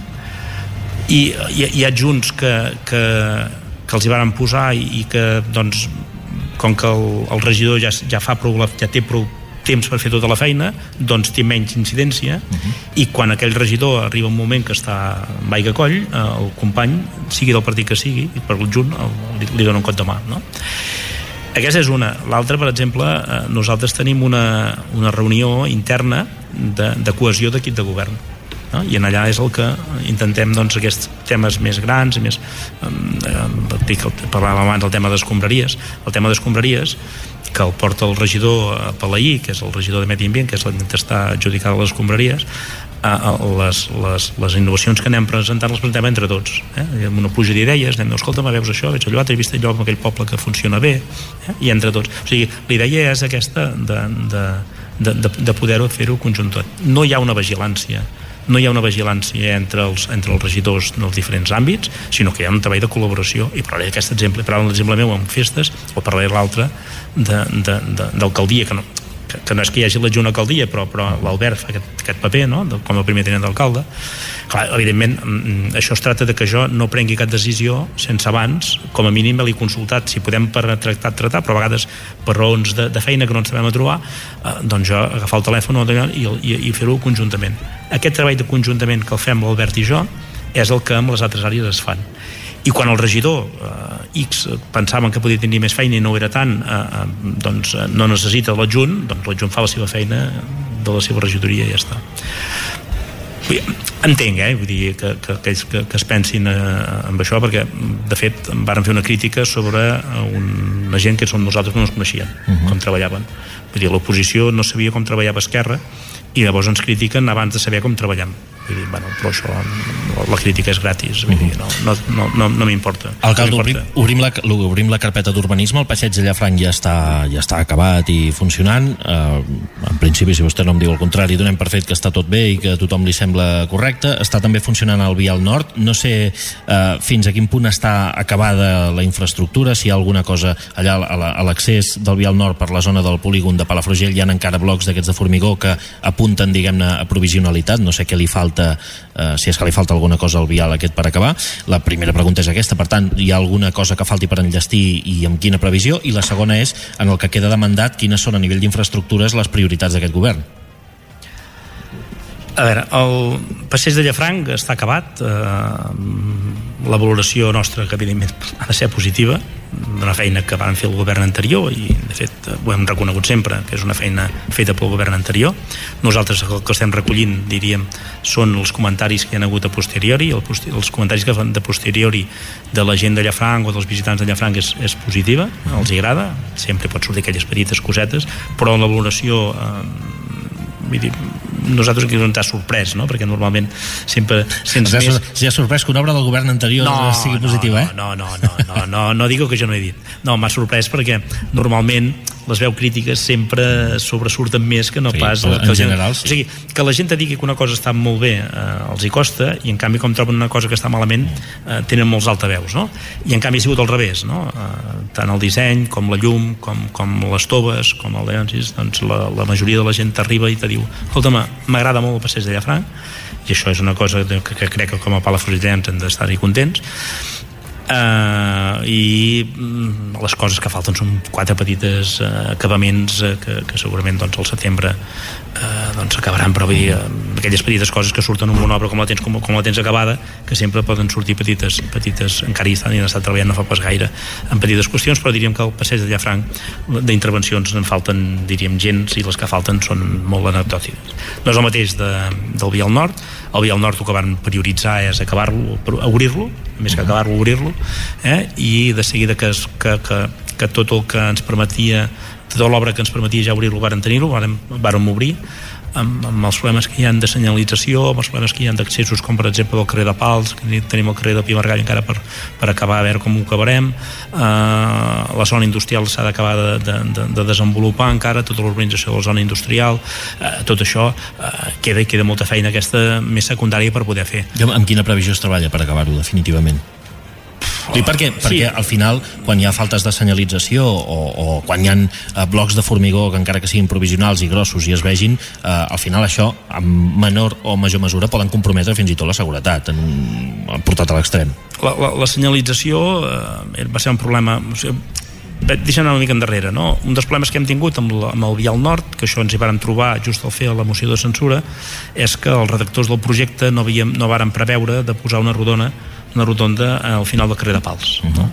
I hi, hi ha adjunts que, que, que els hi van posar i, i que, doncs, com que el, el regidor ja, ja fa prou, ja té prou temps per fer tota la feina, doncs té menys incidència. Uh-huh. I quan aquell regidor arriba un moment que està amb aigua coll, el company, sigui del partit que sigui, i per l'adjunt li, li dona un cop de mà, no? Aquesta és una. L'altra, per exemple, nosaltres tenim una, una reunió interna de, de cohesió d'equip de govern, no? I en allà és el que intentem, doncs, aquests temes més grans i més... Eh, parlàvem abans del tema d'escombraries. El tema d'escombraries, que el porta el regidor Palaí, que és el regidor de Medi Ambient, que és l'que està adjudicada a les escombraries, les, les, les innovacions que anem presentant les presentem entre tots, eh? Amb una pluja d'idees, anem, escolta, veus això, veig allò, he vist allò en aquell poble que funciona bé, eh? I entre tots. O sigui, la idea és aquesta de, de, de, de, de poder-ho fer-ho conjunt tot. No hi ha una vigilància no hi ha una vigilància entre els, entre els regidors dels diferents àmbits, sinó que hi ha un treball de col·laboració, i parlaré d'aquest exemple, parlaré l'exemple meu amb festes, o parlaré l'altre d'alcaldia, que no, que, que no és que hi hagi l'adjunt alcaldia, però, però l'Albert fa aquest, aquest paper, no?, de, com a primer tinent d'alcalde. Clar, evidentment, això es tracta de que jo no prengui cap decisió sense abans, com a mínim, l'he consultat, si podem per tractar, tractar, però a vegades per raons de, de feina que no ens sabem a trobar, eh, doncs jo agafar el telèfon i, i, i fer-ho conjuntament. Aquest treball de conjuntament que el fem l'Albert i jo és el que amb les altres àrees es fan. I quan el regidor eh, X pensaven que podia tenir més feina i no ho era tant, eh, doncs eh, no necessita l'adjunt, doncs l'adjunt fa la seva feina de la seva regidoria i ja està. Vull dir, entenc, eh? Vull dir, que, que, que, que, que es pensin eh, amb això, perquè de fet em varen fer una crítica sobre una gent que som nosaltres que no ens coneixien, uh-huh. com treballaven. Vull dir, l'oposició no sabia com treballava Esquerra i llavors ens critiquen abans de saber com treballem. Vull dir, bueno, però això, la crítica és gratis, vull dir, no, no, no, no, no m'importa. Alcalde, obrim, obrim, la, obrim la carpeta d'urbanisme, el passeig de Llafranc ja està, ja està acabat i funcionant. Eh, en principi, si vostè no em diu el contrari, donem per fet que està tot bé i que a tothom li sembla correcte. Està també funcionant el vial nord. No sé eh, fins a quin punt està acabada la infraestructura, si hi ha alguna cosa allà a l'accés del vial nord per la zona del polígon de Palafrugell, hi ha encara blocs d'aquests de formigó que apunten, diguem-ne, a provisionalitat. No sé què li falta, eh, si és que li falta alguna cosa al vial aquest per acabar. La primera pregunta és aquesta, per tant, hi ha alguna cosa que falti per enllestir i amb quina previsió? I la segona és, en el que queda de mandat, quines són a nivell d'infraestructures les prioritats d'aquest govern? A veure, el passeig de Llafranc està acabat. Eh, la valoració nostra, que evidentment ha de ser positiva, d'una feina que van fer el govern anterior, i de fet ho hem reconegut sempre, que és una feina feta pel govern anterior. Nosaltres el que estem recollint, diríem, són els comentaris que hi ha hagut a posteriori. El poster, els comentaris que fan de posteriori de la gent de Llafranc o dels visitants de Llafranc és, és positiva, els hi agrada, sempre pot sortir aquelles petites cosetes, però la valoració eh, vull dir, nosaltres aquí ens ha sorprès, no? Perquè normalment sempre sents més... Si ha sorprès que una obra del govern anterior no, sigui positiva, no, eh? No, no, no, no, no, no digo que jo no he dit. No, m'ha sorprès perquè normalment les veus crítiques sempre sobresurten més que no sí, pas... En que general, gent, sí. O sigui, que la gent et digui que una cosa està molt bé eh, els hi costa, i en canvi com troben una cosa que està malament eh, tenen molts altaveus, no? I en canvi ha sigut al revés, no? Eh, tant el disseny com la llum, com, com les toves, com el Leonsis, doncs la, la majoria de la gent t'arriba i te diu escolta'm, m'agrada molt el passeig de Llafranc, i això és una cosa que, que crec que com a palafrugellens hem d'estar-hi contents. Uh, i mm, les coses que falten són quatre petites uh, acabaments uh, que, que segurament doncs, al setembre uh, doncs acabaran, però vull dir, uh, aquelles petites coses que surten en una obra com la tens, com, com la tens acabada, que sempre poden sortir petites, petites encara hi estan, hi han estat treballant no fa pas gaire en petites qüestions, però diríem que el passeig de Llafranc d'intervencions en falten, diríem, gens, i les que falten són molt anecdòtiques. No és el mateix de, del Vial Nord. El Vial Nord el que van prioritzar és acabar-lo, obrir-lo, més que acabar-lo, obrir-lo, eh? I de seguida que, es, que, que, que tot el que ens permetia, tota l'obra que ens permetia ja obrir-lo, varen tenir-lo, varen, varen obrir, amb, amb els problemes que hi ha de senyalització, amb els problemes que hi ha d'accessos, com per exemple del carrer de Pals, que tenim el carrer de Pi Margall encara per, per acabar, a veure com ho acabarem. Uh, la zona industrial s'ha d'acabar de, de, de, de desenvolupar encara, tota l'urbanització de la zona industrial, uh, tot això uh, queda i queda molta feina aquesta més secundària per poder fer. I amb quina previsió es treballa per acabar-ho definitivament? Oh, I perquè, perquè sí. Al final, quan hi ha faltes de senyalització o, o quan hi ha uh, blocs de formigó que encara que siguin provisionals i grossos i es vegin, uh, al final això, amb menor o major mesura, poden comprometre fins i tot la seguretat, en un, portat a l'extrem. La, la, la senyalització uh, va ser un problema... O sigui, deixant una mica endarrere, no? Un dels problemes que hem tingut amb, la, amb el Vial Nord, que això ens hi vàrem trobar just al fer la moció de censura, és que els redactors del projecte no, havíem, no varen preveure de posar una rodona una rotonda al final del carrer de Pals, no?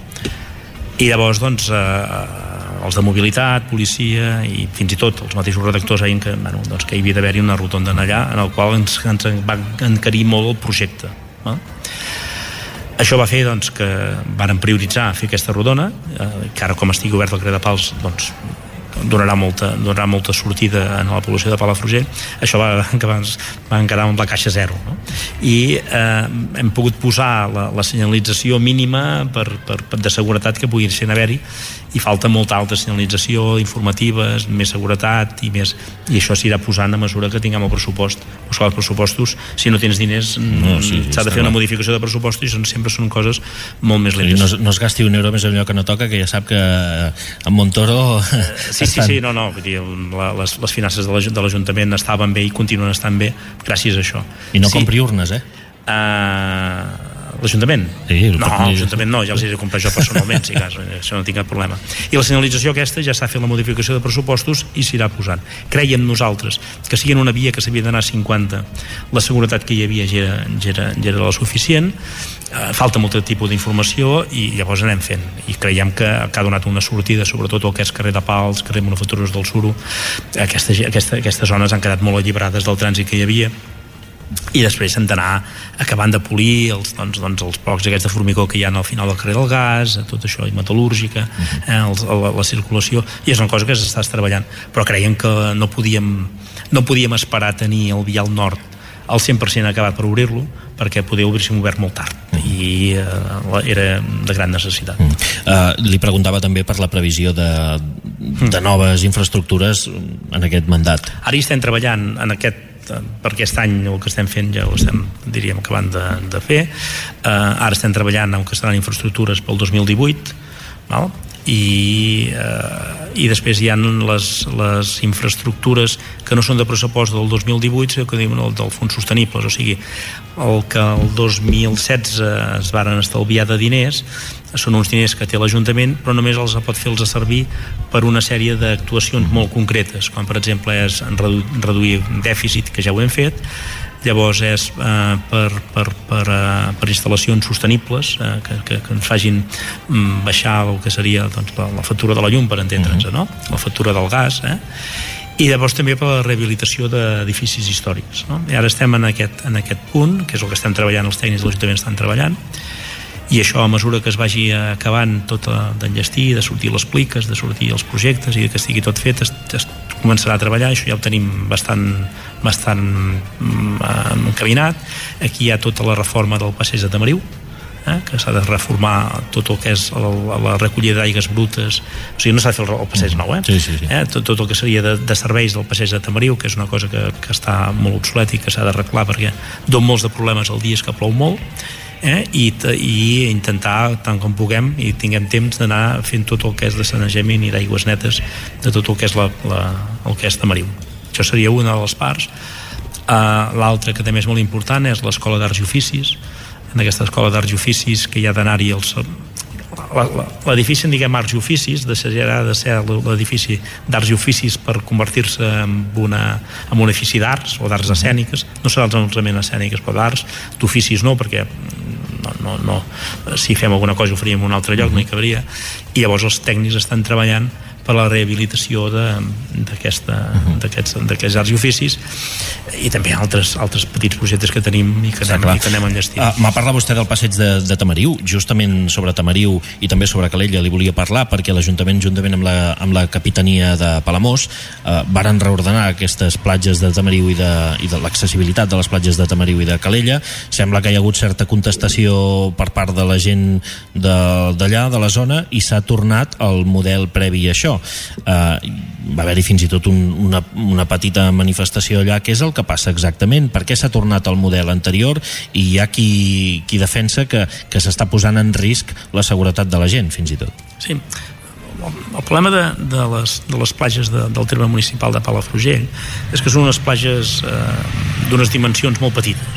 I llavors doncs eh, els de mobilitat, policia i fins i tot els mateixos redactors deien que, bueno, doncs, que hi havia d'haver-hi una rotonda allà, en el qual ens, ens va encarir molt el projecte, no? Això va fer doncs, que varen prioritzar fer aquesta rodona, eh, que ara com estigui obert el carrer de Pals doncs donarà molta, donarà molta sortida en la població de Palafrugell. Això va, que va, va encarar amb la caixa zero, no? I eh, hem pogut posar la, la senyalització mínima per, per, per de seguretat que pugui ser haver-hi, i falta molta alta senyalització, informatives, més seguretat i més, i això s'irà posant a mesura que tinguem el pressupost. Els pressupostos, si no tens diners, no, sí, sí, s'ha de fer una modificació de pressupost, i són, sempre són coses molt més lentes. No, no es gasti un euro més enllà que no toca, que ja sap que en Montoro uh, sí, sí, sí, no, no, vull dir, la, les, les finances de l'Ajuntament estaven bé i continuen estant bé gràcies a això. I no sí. compri urnes, eh? Uh, l'Ajuntament? Sí, no, l'Ajuntament no, ja els he de comprar jo personalment, si cas, això no tinc cap problema. I la senyalització aquesta ja s'ha fet la modificació de pressupostos i s'irà posant. Creiem nosaltres que si en una via que s'havia d'anar a cinquanta, la seguretat que hi havia ja era, ja era, ja era la suficient, eh, falta molt tipus d'informació i llavors anem fent. I creiem que, que ha donat una sortida, sobretot el que és carrer de Pals, carrer Manufactures del Suro, aquesta, aquesta, aquestes zones han quedat molt alliberades del trànsit que hi havia, i després hem d'anar acabant de polir els, doncs, doncs, els pocs aquests de formigó que hi ha al final del carrer del gas, tot això, i metal·lúrgica, eh, els, la, la circulació, i és una cosa que s'està treballant, però creiem que no podíem, no podíem esperar tenir el Vial Nord al cent per cent acabat per obrir-lo, perquè poder obrir-s'hi obert molt tard, i eh, era de gran necessitat. Mm. Uh, li preguntava també per la previsió de, de noves infraestructures en aquest mandat. Ara hi estem treballant en aquest per aquest any. El que estem fent ja ho estem, diríem, acabant de, de fer. Uh, ara estem treballant en el que seran infraestructures pel dos mil divuit, val? I, uh, i després hi ha les, les infraestructures que no són de pressupost del dos mil divuit, sinó que diuen el del fons sostenibles, o sigui, el que el dos mil setze es varen estalviar de diners són uns diners que té l'Ajuntament, però només els pot fer els a servir per una sèrie d'actuacions molt concretes, com per exemple és redu reduir dèficit, que ja ho hem fet. Llavors és eh, per, per, per, uh, per instal·lacions sostenibles eh, que, que, que ens fagin mm, baixar el que seria doncs, la, la factura de la llum, per entendre'ns, no? La factura del gas, eh? I llavors també per la rehabilitació d'edificis històrics, no? I ara estem en aquest, en aquest punt, que és el que estem treballant, els tècnics de l'Ajuntament estan treballant, i això a mesura que es vagi acabant tot d'enllestir, de sortir les pliques, de sortir els projectes i que estigui tot fet, es, es començarà a treballar. Això ja ho tenim bastant, bastant mm, encaminat. Aquí hi ha tota la reforma del passeig de Tamariu, eh, que s'ha de reformar tot el que és la, la recollida d'aigües brutes, o sigui, no s'ha de fer el, el passeig nou, eh? Sí, sí, sí. Eh? Tot, tot el que seria de, de serveis del passeig de Tamariu, que és una cosa que, que està molt obsolet i que s'ha d'arreglar perquè don molts de problemes el dia que plou molt. Eh? I, i intentar, tant com puguem i tinguem temps, d'anar fent tot el que és de sanejament i d'aigües netes de tot el que és la, la, el que és Tamariu. Això seria una de les parts. Uh, l'altra, que també és molt important, és l'Escola d'Arts i Oficis. En aquesta Escola d'Arts i Oficis, que hi ha d'anar-hi els... l'edifici en diguem Arts i Oficis deixarà de ser l'edifici d'Arts i Oficis per convertir-se en, una, en un edifici d'arts o d'arts escèniques. No serà solament escèniques, però d'arts, d'oficis no, perquè no, no, no, si fem alguna cosa ho faríem en un altre lloc, no hi cabria. I llavors els tècnics estan treballant per la rehabilitació d'aquests arts i oficis, i també altres, altres petits projectes que tenim i que anem, i que anem enllestint. Uh, M'ha parlat vostè del passeig de, de Tamariu. Justament sobre Tamariu i també sobre Calella li volia parlar, perquè l'Ajuntament, juntament amb la, amb la Capitania de Palamós, uh, varen reordenar aquestes platges de Tamariu i de, i de l'accessibilitat de les platges de Tamariu i de Calella. Sembla que hi ha hagut certa contestació per part de la gent d'allà, de, de la zona, i s'ha tornat al model previ a això. Uh, va haver-hi fins i tot un, una, una petita manifestació allà. Què és el que passa exactament? Per què s'ha tornat al model anterior? I hi ha qui, qui defensa que, que s'està posant en risc la seguretat de la gent, fins i tot. Sí, el problema de, de, les, de les platges de, del terme municipal de Palafrugell és que són unes platges eh, d'unes dimensions molt petites,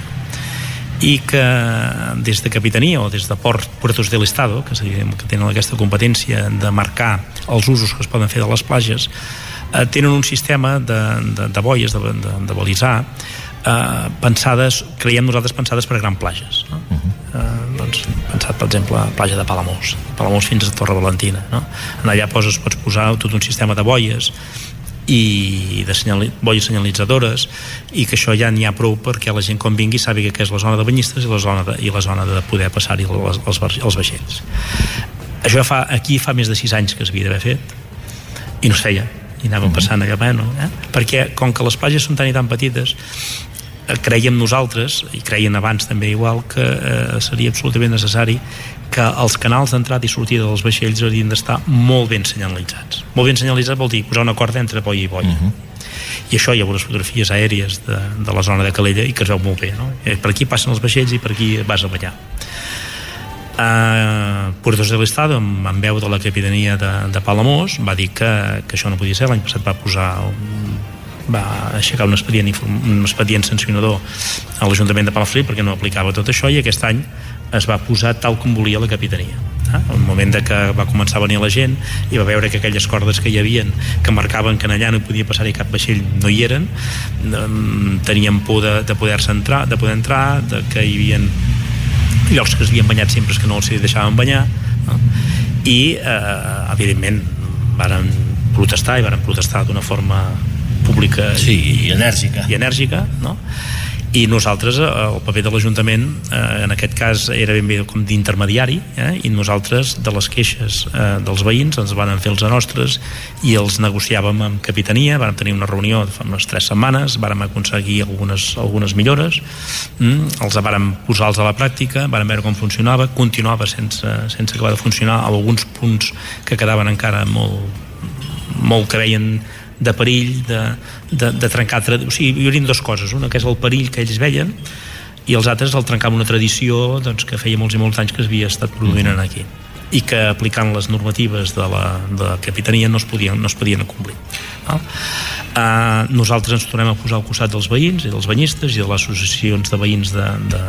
i que des de Capitania o des de Port, Puertos del Estado, que, que tenen aquesta competència de marcar els usos que es poden fer de les platges, eh, tenen un sistema de, de, de boies, de, de, de balisar, eh, pensades, creiem nosaltres, pensades per a grans platges, no? Uh-huh. eh, doncs, pensat, per exemple, a la platja de Palamós, Palamós fins a Torre Valentina, no? En allà poses, pots posar tot un sistema de boies i de senyali, boies senyalitzadores, i que això ja n'hi ha prou perquè la gent quan vingui sàpiga que és la zona de banyistes i la zona de, i la zona de poder passar-hi els, els, els vaixells. Això fa, aquí fa més de sis anys que s'havia d'haver fet i no es feia, i anàvem passant allà, bueno, eh? Perquè com que les platges són tan i tan petites, creiem nosaltres, i creien abans també igual, que eh, seria absolutament necessari que els canals d'entrada i sortida dels vaixells haurien d'estar molt ben senyalitzats. Molt ben senyalitzat vol dir posar una corda entre boia i boia. Uh-huh. I això hi ha unes fotografies aèries de, de la zona de Calella i que es veu molt bé, no? Per aquí passen els vaixells i per aquí vas a ballar. Uh, Puertos del Estado, amb, amb veu de la Capitania de, de Palamós, va dir que, que això no podia ser. L'any passat va posar un, va aixecar un expedient, un expedient sancionador a l'Ajuntament de Palafrugell perquè no aplicava tot això, i aquest any es va posar tal com volia la Capitania. Eh? El moment de que va començar a venir la gent i va veure que aquelles cordes que hi havien, que marcaven que allà no hi podia passar-hi cap vaixell, no hi eren, tenien por de, de poder-se entrar, de poder entrar, de que hi havia llocs que es havien banyat sempre que no els deixaven banyar, no? I eh, evidentment varen protestar, i varen protestar d'una forma pública, sí, i enèrgica, i enèrgica, no? I nosaltres, el paper de l'Ajuntament eh, en aquest cas era ben bé com d'intermediari, eh? I nosaltres de les queixes eh, dels veïns ens van fer els nostres i els negociàvem amb Capitania. Vam tenir una reunió fa unes tres setmanes, vam aconseguir algunes, algunes millores, mm, els vam posar-los a la pràctica, vam veure com funcionava, continuava sense, sense acabar de funcionar, alguns punts que quedaven encara molt, molt que veien de perill, de, de, de trencar... O sigui, hi haurien dues coses. Una que és el perill que ells veien, i els altres el trencar amb una tradició doncs, que feia molts i molts anys que s'havia estat produint aquí. i que aplicant les normatives de la, de la capitania no es podien, no es podien complir. No? Uh, nosaltres ens tornem a posar al costat dels veïns i dels banyistes i de les associacions de veïns de, de,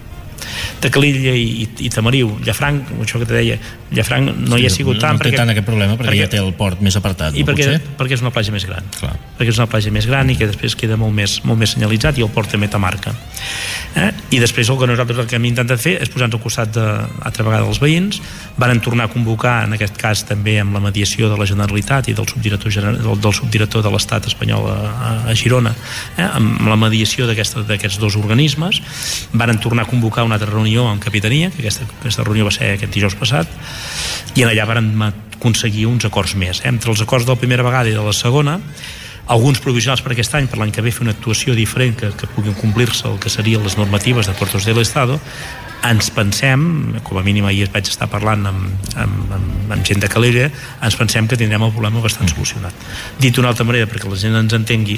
de Calella i, i Tamariu. Llafranc, això que te deia, Llafranc no sí, hi ha sigut tant no té perquè, tant aquest problema perquè, perquè ja té el port més apartat, i no perquè, potser? perquè és una platja més gran. Clar. Perquè és una platja més gran i que després queda molt més, molt més senyalitzat i el port també t'amarca. Eh? I després el que nosaltres el que hem intentat fer és posar-nos al costat de, altra vegada dels veïns. Varen tornar a convocar, en aquest cas també amb la mediació de la Generalitat i del subdirector, del, del subdirector de l'Estat espanyol a, a Girona, eh? amb la mediació d'aquests dos organismes. Varen tornar a convocar una altra reunió amb Capitania, que aquesta, aquesta reunió va ser aquest dijous passat, i en allà varen aconseguir uns acords més. Eh? Entre els acords de la primera vegada i de la segona, alguns provisionals per aquest any, per l'any que ve fer una actuació diferent que, que puguin complir-se el que serien les normatives de Puertos del Estado. Ens pensem, com a mínim ahir vaig estar parlant amb, amb, amb, amb gent de Calella, ens pensem que tindrem el problema bastant solucionat. Dit d'una altra manera, perquè la gent ens entengui,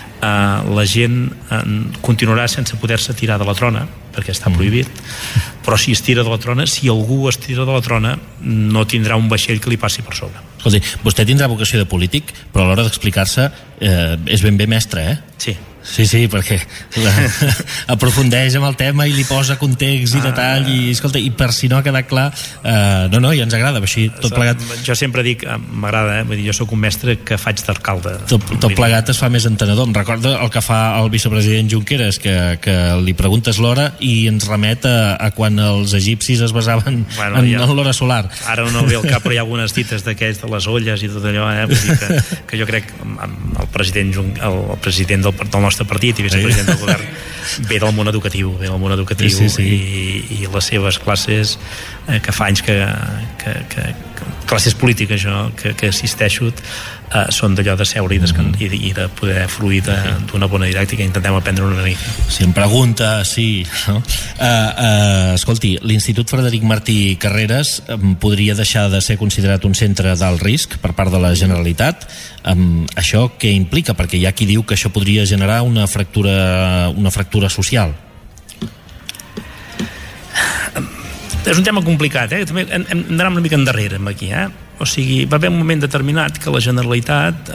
Uh, la gent uh, continuarà sense poder-se tirar de la trona perquè està prohibit, però si es tira de la trona, si algú es tira de la trona no tindrà un vaixell que li passi per sobre. Escolti, vostè tindrà vocació de polític, però a l'hora d'explicar-se eh, és ben bé mestre, eh? Sí. Sí, sí, perquè la, aprofundeix amb el tema i li posa context i detall i, escolta, i per si no ha quedat clar eh, no, no, i ens agrada, així tot plegat jo sempre dic, m'agrada, eh? Vull dir, jo sóc un mestre que faig d'alcalde. Tot, tot plegat es fa més entenedor. Em recorda el que fa el vicepresident Junqueras, que, que li preguntes l'hora i ens remet a, a quan els egipcis es basaven bueno, en, ja, en l'hora solar. Ara no ve al cap, però hi ha algunes dites d'aquests de les olles i tot allò, eh? Vull dir que, que jo crec el president, el, el president del, del nostre partit i vicepresident del govern ve del món educatiu, ve del món educatiu sí, sí, sí. I, i les seves classes eh, que fa anys que, que, que, que classes polítiques jo, que, que assisteixo eh, són d'allò de seure i, mm. i, i de poder fluir d'una bona didàctica i intentem aprendre una mica. Si em pregunta, sí no? uh, uh, escolti, l'Institut Frederic Martí Carreras um, podria deixar de ser considerat un centre d'alt risc per part de la Generalitat. Um, això què implica? Perquè hi ha qui diu que això podria generar una fractura, una fractura social. És un tema complicat, eh? També hem, hem d'anar una mica endarrere aquí, eh? O sigui, va haver un moment determinat que la Generalitat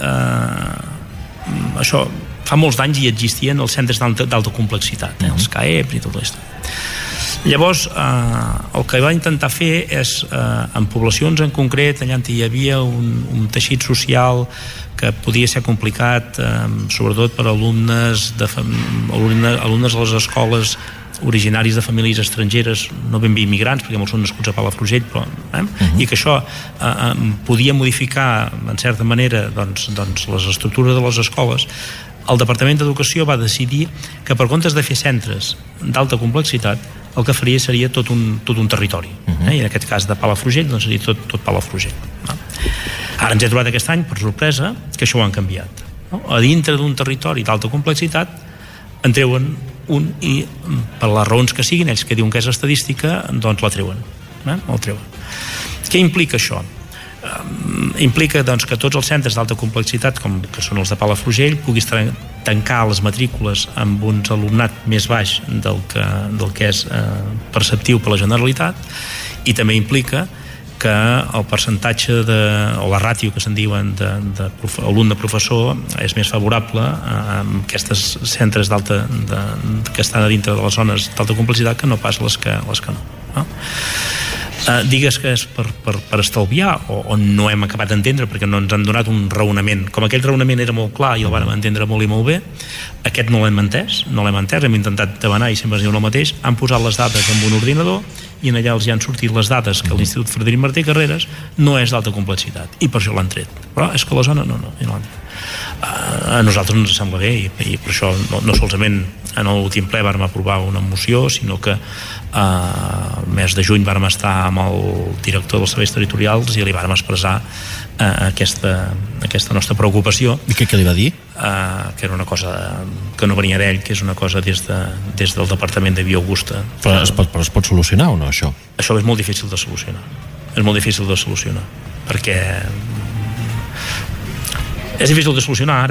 eh, això, fa molts anys hi existien els centres d'alta complexitat, eh? Els C A E P i tot això. Llavors eh, el que va intentar fer és eh, en poblacions en concret allà on hi havia un, un teixit social que podia ser complicat eh, sobretot per alumnes de fam... alumnes, alumnes a les escoles originaris de famílies estrangeres, no ben bé immigrants, perquè molts són nascuts a Palafrugell, però, eh? uh-huh. i que això eh, eh, podia modificar en certa manera doncs, doncs, les estructures de les escoles. El Departament d'Educació va decidir que per comptes de fer centres d'alta complexitat el que faria seria tot un, tot un territori, uh-huh. eh? i en aquest cas de Palafrugell doncs seria tot, tot Palafrugell, no? Ara ens he trobat aquest any, per sorpresa, que això ho han canviat, no? A dintre d'un territori d'alta complexitat en treuen un i per les raons que siguin, ells que diuen que és estadística, doncs la treuen, eh? el treuen. Què implica això? Um, implica doncs, que tots els centres d'alta complexitat, com que són els de Palafrugell, puguis tancar les matrícules amb un alumnat més baix del que, del que és eh, perceptiu per la Generalitat, i també implica que el percentatge de, o la ràtio que se'n diuen de, de prof, alumne-professor és més favorable en aquests centres d'alta de, que estan a dintre de les zones d'alta complexitat que no pas les que, les que no, no? Uh, digues que és per, per, per estalviar o, o no hem acabat d'entendre perquè no ens han donat un raonament, com aquell raonament era molt clar i el vàrem entendre molt i molt bé, aquest no l'hem entès, no l'hem entès, hem intentat demanar i sempre es diu el mateix, han posat les dades en un ordinador i en allà els hi han sortit les dades que l'Institut Frederic Martí Carreras no és d'alta complexitat i per això l'han tret, però és que la zona no, no, no l'han tret. Uh, a nosaltres ens sembla bé i, i per això no, no solament en l'últim ple vàrem aprovar una moció, sinó que uh, el mes de juny vàrem estar amb el director dels serveis territorials i li vàrem expressar uh, aquesta, aquesta nostra preocupació. I què, què li va dir? Uh, que era una cosa que no venia d'ell, que és una cosa des, de, des del Departament de Via Augusta. Però es, pot, però es pot solucionar o no, això? Això és molt difícil de solucionar. És molt difícil de solucionar, perquè és difícil de solucionar ara,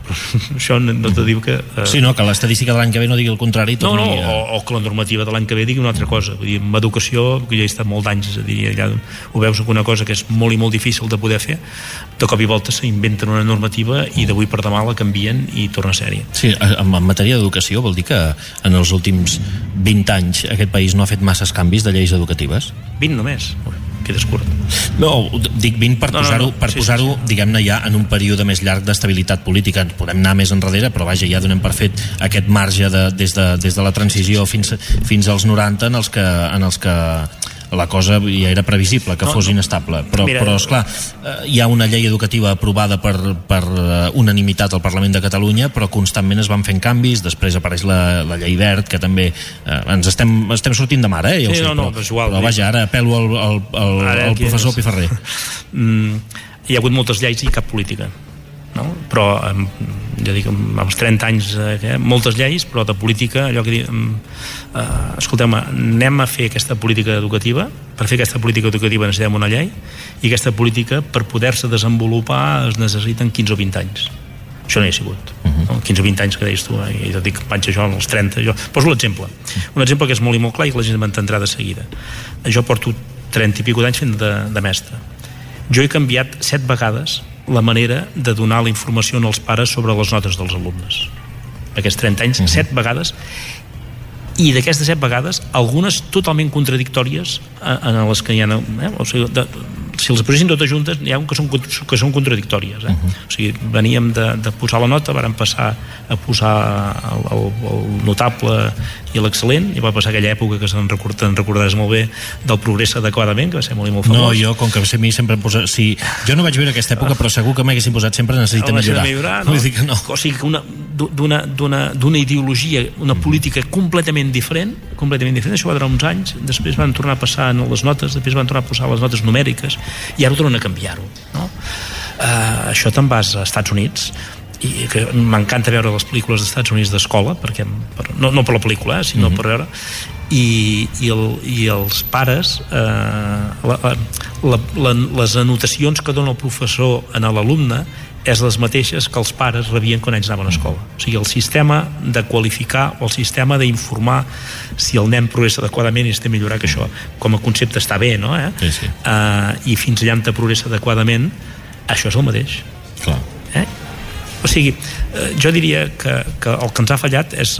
això no te diu que... Eh... Sí, no, que l'estadística de l'any que ve no digui el contrari. No, no, o, o que la normativa de l'any que ve digui una altra cosa. Vull dir, amb educació, que ja he estat molt d'anys, allà ho veus com una cosa que és molt i molt difícil de poder fer, de cop i volta s'inventen una normativa i d'avui per demà la canvien i torna a ser-hi. Sí, en, en matèria d'educació vol dir que en els últims vint anys aquest país no ha fet masses canvis de lleis educatives? vint només? Quedes curt. No, dic vint per no, posar-ho, no, no. per sí, posar-ho sí, sí. diguem-ne, ja en un període més llarg d'estabilitat política. Podem anar més enrere, però vaja, ja donem per fet aquest marge de, des, de, des de la transició fins, fins als noranta en els que, en els que la cosa ja era previsible que no, fos inestable, però, Mira, però esclar, hi ha una llei educativa aprovada per, per unanimitat al Parlament de Catalunya, però constantment es van fent canvis. Després apareix la, la llei verd, que també eh, ens estem, estem sortint de mare, eh? Ja sí, sé, no, no, però, igual, però vaja, ara apel·lo al, al, al, ara, al professor és... Piferrer. mm, hi ha hagut moltes lleis i cap política, no? Però ja dic, amb els trenta anys eh, moltes lleis, però de política allò que dic, eh, escolteu-me, anem a fer aquesta política educativa. Per fer aquesta política educativa necessitem una llei, i aquesta política, per poder-se desenvolupar, es necessiten quinze o vint anys. Això no hi ha sigut, uh-huh. no? quinze o vint anys que deies tu, eh? I jo dic, vaig jo als trenta, jo poso l'exemple, un exemple que és molt i molt clar i que la gent m'entendrà de seguida. Jo porto trenta i pico d'anys fent de, de mestre. Jo he canviat set vegades la manera de donar la informació als pares sobre les notes dels alumnes. Aquests trenta anys, uh-huh. set vegades, i d'aquestes set vegades, algunes totalment contradictòries en les que hi ha... Eh? O sigui, de, si els posessin totes juntes, n'hi ha un que són, que són contradictòries. Eh? Uh-huh. O sigui, veníem de, de posar la nota, vàrem passar a posar el, el, el notable i l'excel·lent, i va passar aquella època que se'n record, te'n recordaràs molt bé del progrés adequadament, que va ser molt i molt famós. No, jo, com que a mi sempre em posa... Sí, jo no vaig veure aquesta època, però segur que m'haguessin posat sempre necessita millorar. millorar no? Vull dir que no. O sigui, que una, d'una, d'una, d'una ideologia, una política completament diferent, completament diferent, això va durar uns anys, després van tornar a passar en les notes, després van tornar a posar les notes numèriques, i ara ho tornen a canviar-ho, no? Uh, això te'n vas als Estats Units, i que m'encanta veure les pel·lícules dels Estats Units d'escola, perquè per, no, no per la pel·lícula, eh, sinó mm-hmm. per veure, i, i, el, i els pares eh, la, la, la, les anotacions que dona el professor en l'alumne és les mateixes que els pares rebien quan ells anaven a escola. O sigui, el sistema de qualificar o el sistema d'informar si el nen progressa adequadament i es té a millorar, que això com a concepte està bé, no? Eh? Sí, sí. Uh, i fins allà on te progressa adequadament, això és el mateix. Clar. Eh? O sigui, uh, jo diria que, que el que ens ha fallat és,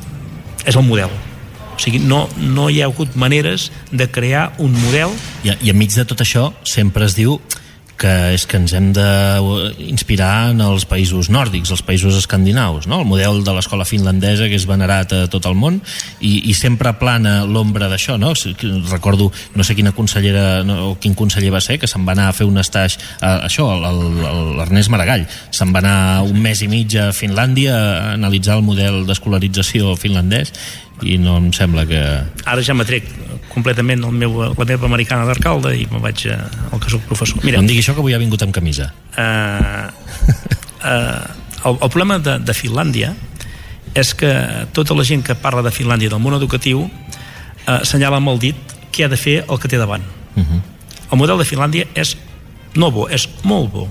és el model. O sigui, no, no hi ha hagut maneres de crear un model. I, i enmig de tot això sempre es diu que és que ens hem d'inspirar en els països nòrdics, els països escandinaus, no? El model de l'escola finlandesa, que és venerat a tot el món, i, i sempre plana l'ombra d'això, no? Recordo, no sé quina consellera no, o quin conseller va ser, que se'n va anar a fer un stage a, això, l'Ernest Maragall se'n va anar un mes i mig a Finlàndia a analitzar el model d'escolarització finlandès, i no em sembla que... Ara ja m'ha tret completament el meu, la meva americana d'alcalde i me'n vaig al que soc professor. Mira, no em digui això, que avui ha vingut amb camisa. Uh, uh, el, el problema de, de Finlàndia és que tota la gent que parla de Finlàndia del món educatiu uh, assenyala amb el dit què ha de fer el que té davant. Uh-huh. El model de Finlàndia és no bo, és molt bo,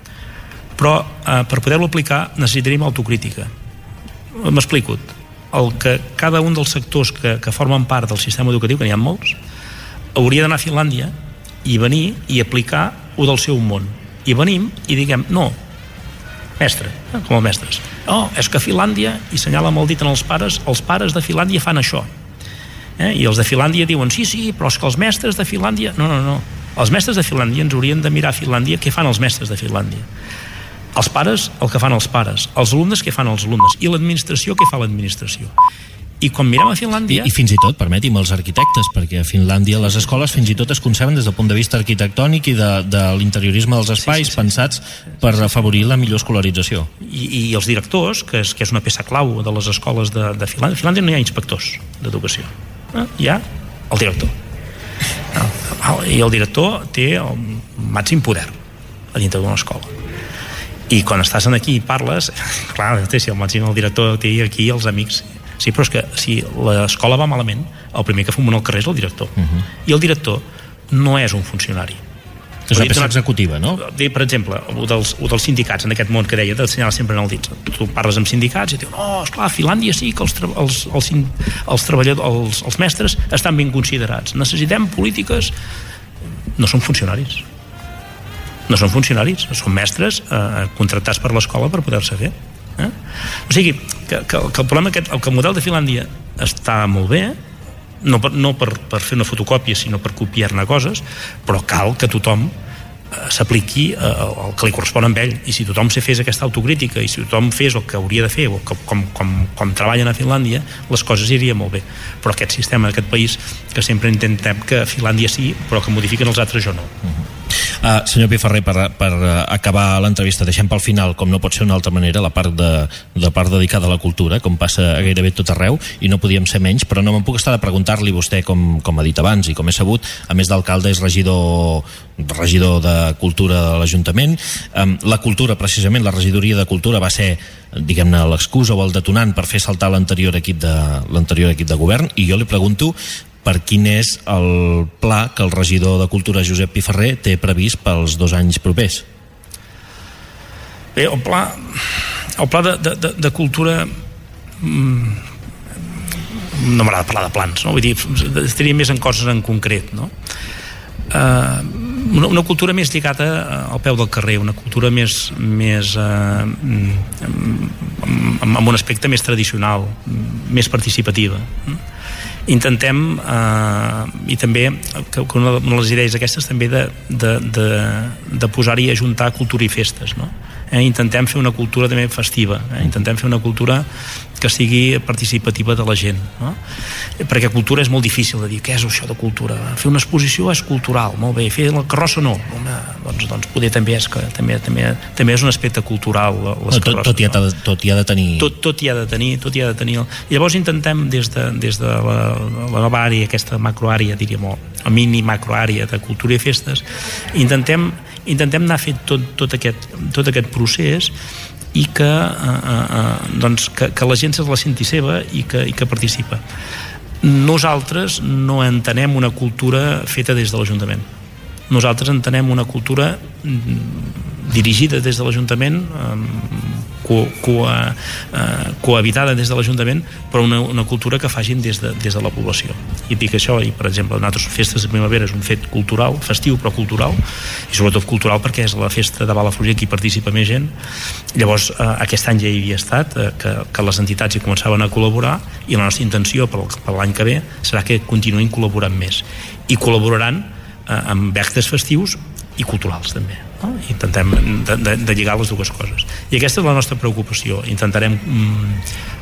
però uh, per poder-lo aplicar necessitaríem autocrítica. M'explico. El que cada un dels sectors que, que formen part del sistema educatiu, que n'hi ha molts, hauria d'anar a Finlàndia i venir i aplicar ho del seu món. I venim i diguem, no, mestre, com els mestres, no, és que a Finlàndia, i senyala amb el dit en els pares, els pares de Finlàndia fan això. Eh? I els de Finlàndia diuen, sí, sí, però és que els mestres de Finlàndia... No, no, no. Els mestres de Finlàndia ens haurien de mirar a Finlàndia què fan els mestres de Finlàndia. Els pares, el que fan els pares, els alumnes, què fan els alumnes, i l'administració, què fa l'administració. I quan mirem a Finlàndia... I, i fins i tot, permeti'm, els arquitectes, perquè a Finlàndia les escoles fins i tot es conceben des del punt de vista arquitectònic i de, de l'interiorisme dels espais, sí, sí, sí, pensats per afavorir la millor escolarització. I, i els directors, que és, que és una peça clau de les escoles de, de Finlàndia. A Finlàndia no hi ha inspectors d'educació. Eh? Hi ha el director. No. I el director té el màxim poder a dintre d'una escola. I quan estàs aquí i parles, clar, si el màxim el director té aquí els amics, sí, però és que si l'escola va malament, el primer que fuma al carrer és el director. Uh-huh. I el director no és un funcionari. És una peça executiva, no? Per exemple, un dels, un dels sindicats en aquest món que deia d'assenyalar sempre en el dit. Tu parles amb sindicats i diuen, no, esclar, a Finlàndia sí que els, els, els, els treballadors, els, els mestres estan ben considerats. Necessitem polítiques... No són funcionaris. No són funcionaris, són mestres eh, contractats per l'escola per poder-se fer. Eh? O sigui, que, que, que el problema aquest, que el model de Finlàndia està molt bé, no per, no per, per fer una fotocòpia, sinó per copiar-ne coses, però cal que tothom eh, s'apliqui eh, el que li correspon amb ell, i si tothom se fes aquesta autocrítica i si tothom fes el que hauria de fer o que, com, com, com treballen a Finlàndia, les coses irien molt bé. Però aquest sistema, aquest país, que sempre intentem que Finlàndia sí, però que modifiquen els altres jo no. Uh-huh. Uh, senyor Piferrer, per, per acabar l'entrevista, deixem pel final, com no pot ser d'una altra manera, la part, de, la part dedicada a la cultura, com passa gairebé tot arreu, i no podíem ser menys, però no me'n puc estar de preguntar-li vostè, com, com ha dit abans i com he sabut, a més d'alcalde és regidor, regidor de Cultura de l'Ajuntament. Um, la cultura, precisament, la regidoria de Cultura va ser, diguem-ne, l'excusa o el detonant per fer saltar l'anterior equip de, l'anterior equip de govern, i jo li pregunto per quin és el pla que el regidor de Cultura, Josep Piferrer, té previst pels dos anys propers? Bé, el pla, el pla de, de, de cultura mmm, no m'agrada parlar de plans, no? Vull dir, estaria més en coses en concret, no? Uh, una, una cultura més lligada al peu del carrer, una cultura més, més uh, amb, amb un aspecte més tradicional, més participativa. Intentem eh, i també que, que una de les idees aquestes també de, de, de, de posar-hi a juntar cultura i festes, no? Eh, intentem fer una cultura també festiva, eh? Intentem fer una cultura que sigui participativa de la gent, no? Perquè cultura és molt difícil de dir què és això de cultura, fer una exposició és cultural, molt bé, fer la carrossa no. Home, doncs, doncs poder també és, que, també, també, també és un aspecte cultural les tot, tot, hi ha de, tot hi ha de tenir tot, tot hi ha de tenir, tot hi ha de tenir. Llavors intentem des de, des de la, la nova àrea, aquesta macroàrea, diríem, o mini macroàrea de cultura i festes, intentem intentem anar fent tot, tot, aquest, tot aquest procés i que, eh, eh, doncs, que, que la gent se la senti seva i que, i que participa. Nosaltres no entenem una cultura feta des de l'Ajuntament. Nosaltres entenem una cultura dirigida des de l'Ajuntament, co, co, eh, cohabitada des de l'Ajuntament, però una, una cultura que facin des de, des de la població. I dic això, i per exemple, en altres festes de primavera és un fet cultural, festiu però cultural, i sobretot cultural perquè és la festa de Palafrugell que hi participa més gent. Llavors, eh, aquest any ja hi havia estat, eh, que, que les entitats hi començaven a col·laborar, i la nostra intenció per, per l'any que ve serà que continuïn col·laborant més. I col·laboraran eh, amb actes festius i culturals també, no? Intentem de, de, de lligar les dues coses, i aquesta és la nostra preocupació. Intentarem mm,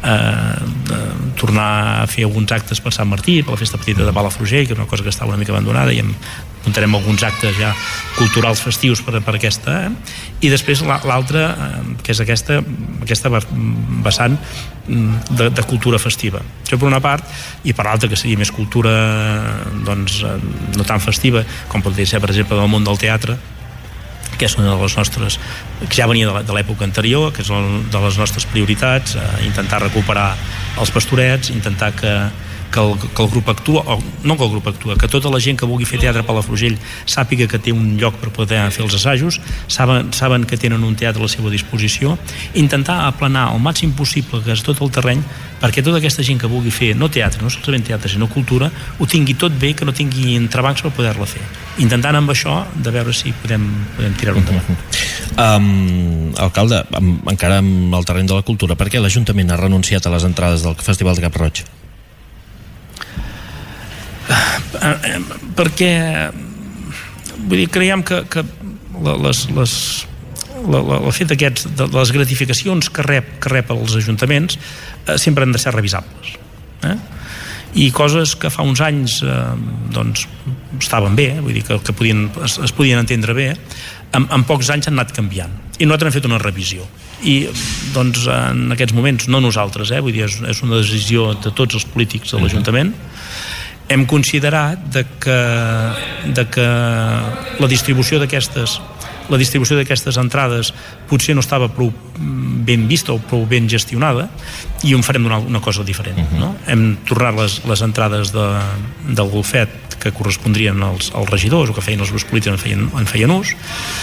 eh, tornar a fer alguns actes per Sant Martí, per la festa petita de Palafrugell, que és una cosa que estava una mica abandonada, i muntarem alguns actes ja culturals festius per, per aquesta, eh? I després l'altra, eh, que és aquesta aquesta vessant de, de cultura festiva. Això per una part, i per l'altra que seria més cultura doncs, no tan festiva com podria ser per exemple del món del teatre, que és una de les nostres, que ja venia de l'època anterior, que és una de les nostres prioritats, eh, intentar recuperar els pastorets, intentar que que el, que el grup actua, o no que el grup actua, que tota la gent que vulgui fer teatre a Palafrugell sàpiga que té un lloc per poder fer els assajos, saben, saben que tenen un teatre a la seva disposició, intentar aplanar el màxim possible que és tot el terreny perquè tota aquesta gent que vulgui fer, no teatre, no solament teatre, sinó cultura, ho tingui tot bé, que no tingui entrebancs per poder-la fer. Intentant amb això de veure si podem, podem tirar-ho endavant. Um, alcalde, um, encara amb el terreny de la cultura, per què l'Ajuntament ha renunciat a les entrades del Festival de Cap-roig? Perquè vull dir, creiem que, que les, les, la, la, el fet d'aquests, de les gratificacions que rep, que rep els ajuntaments eh, sempre han de ser revisables, eh? I coses que fa uns anys eh, doncs estaven bé, vull dir que, que podien, es, es podien entendre bé, en, en pocs anys han anat canviant i nosaltres hem fet una revisió i doncs en aquests moments, no nosaltres, eh, vull dir, és, és una decisió de tots els polítics de l'Ajuntament. Hem considerat de que, de que la distribució d'aquestes la distribució d'aquestes entrades potser no estava prou ben vista o prou ben gestionada, i en farem una, una cosa diferent. Uh-huh. No? Hem tornat les, les entrades de, del golfet que correspondrien als, als regidors o que feien els grups polítics en feien, en feien ús.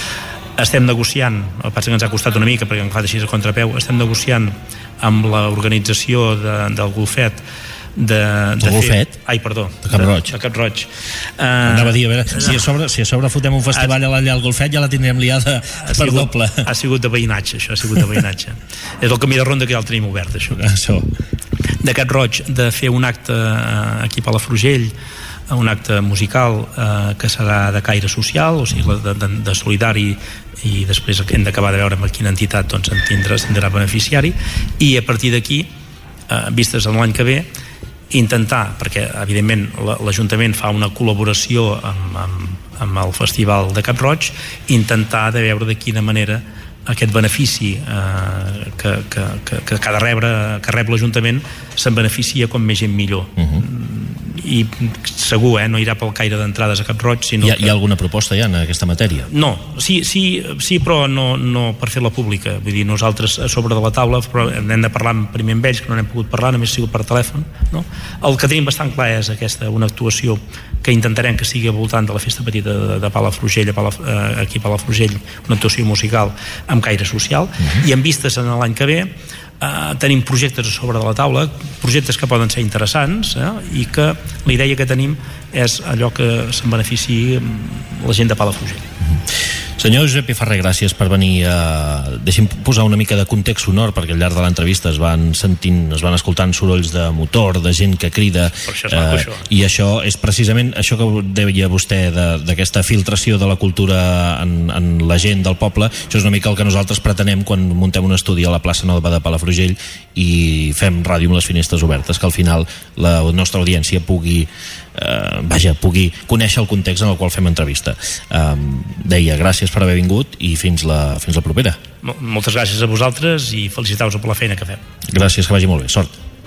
Estem negociant, el pas que ens ha costat una mica perquè hem agafat així a contrapeu, estem negociant amb l'organització de, del golfet de, de el golfet? Fer... Ai, perdó. De Cap Roig. De, de Cap Roig. Uh, Anava a dir, a veure, si a sobre, si a sobre fotem un festival ha, allà al golfet ja la tindrem liada per sigut, doble. Ha sigut de veïnatge, això, ha sigut de veïnatge. És el camí de ronda que ja el tenim obert, això. Això. De Cap Roig, de fer un acte aquí a Palafrugell, un acte musical eh, que serà de caire social, o sigui, de, de, de solidari, i després hem d'acabar de veure amb quina entitat doncs, en tindrà, tindrà beneficiari, i a partir d'aquí, eh, vistes en l'any que ve, intentar, perquè evidentment l'Ajuntament fa una col·laboració amb, amb, amb el Festival de Cap Roig, intentar de veure de quina manera aquest benefici eh, que, que, que, que, ha de rebre, que rep l'Ajuntament se'n beneficia com més gent millor. Uh-huh. I segur, eh, no irà pel caire d'entrades a Cap Roig, sinó hi ha, que... hi ha alguna proposta ja en aquesta matèria? No, sí, sí, sí però no, no per fer-la pública. Vull dir, nosaltres a sobre de la taula però hem de parlar primer amb ells, que no n'hem pogut parlar, només ha sigut per telèfon, no? El que tenim bastant clar és aquesta, una actuació que intentarem que sigui al voltant de la festa petita de, de Palafrugell, a Palaf, eh, aquí a Palafrugell, una actuació musical amb caire social, uh-huh. I en vistes en l'any que ve Uh, tenim projectes a sobre de la taula, projectes que poden ser interessants, eh, i que la idea que tenim és allò que se'n benefici la gent de Palafrugell. Mm-hmm. Senyor Josep Pifarré, gràcies per venir a... Deixi'm posar una mica de context sonor, perquè al llarg de l'entrevista es van sentint, es van escoltant sorolls de motor, de gent que crida, això maco, eh, això. I això és precisament això que deia vostè d'aquesta filtració de la cultura en, en la gent del poble. Això és una mica el que nosaltres pretenem quan muntem un estudi a la plaça Nova de Palafrugell i fem ràdio amb les finestres obertes, que al final la nostra audiència pugui eh, vaja, pugui conèixer el context en el qual fem entrevista. Eh, deia, gràcies per haver vingut i fins la, fins la propera. Moltes gràcies a vosaltres i felicitar-vos per la feina que fem. Gràcies, que vagi molt bé. Sort.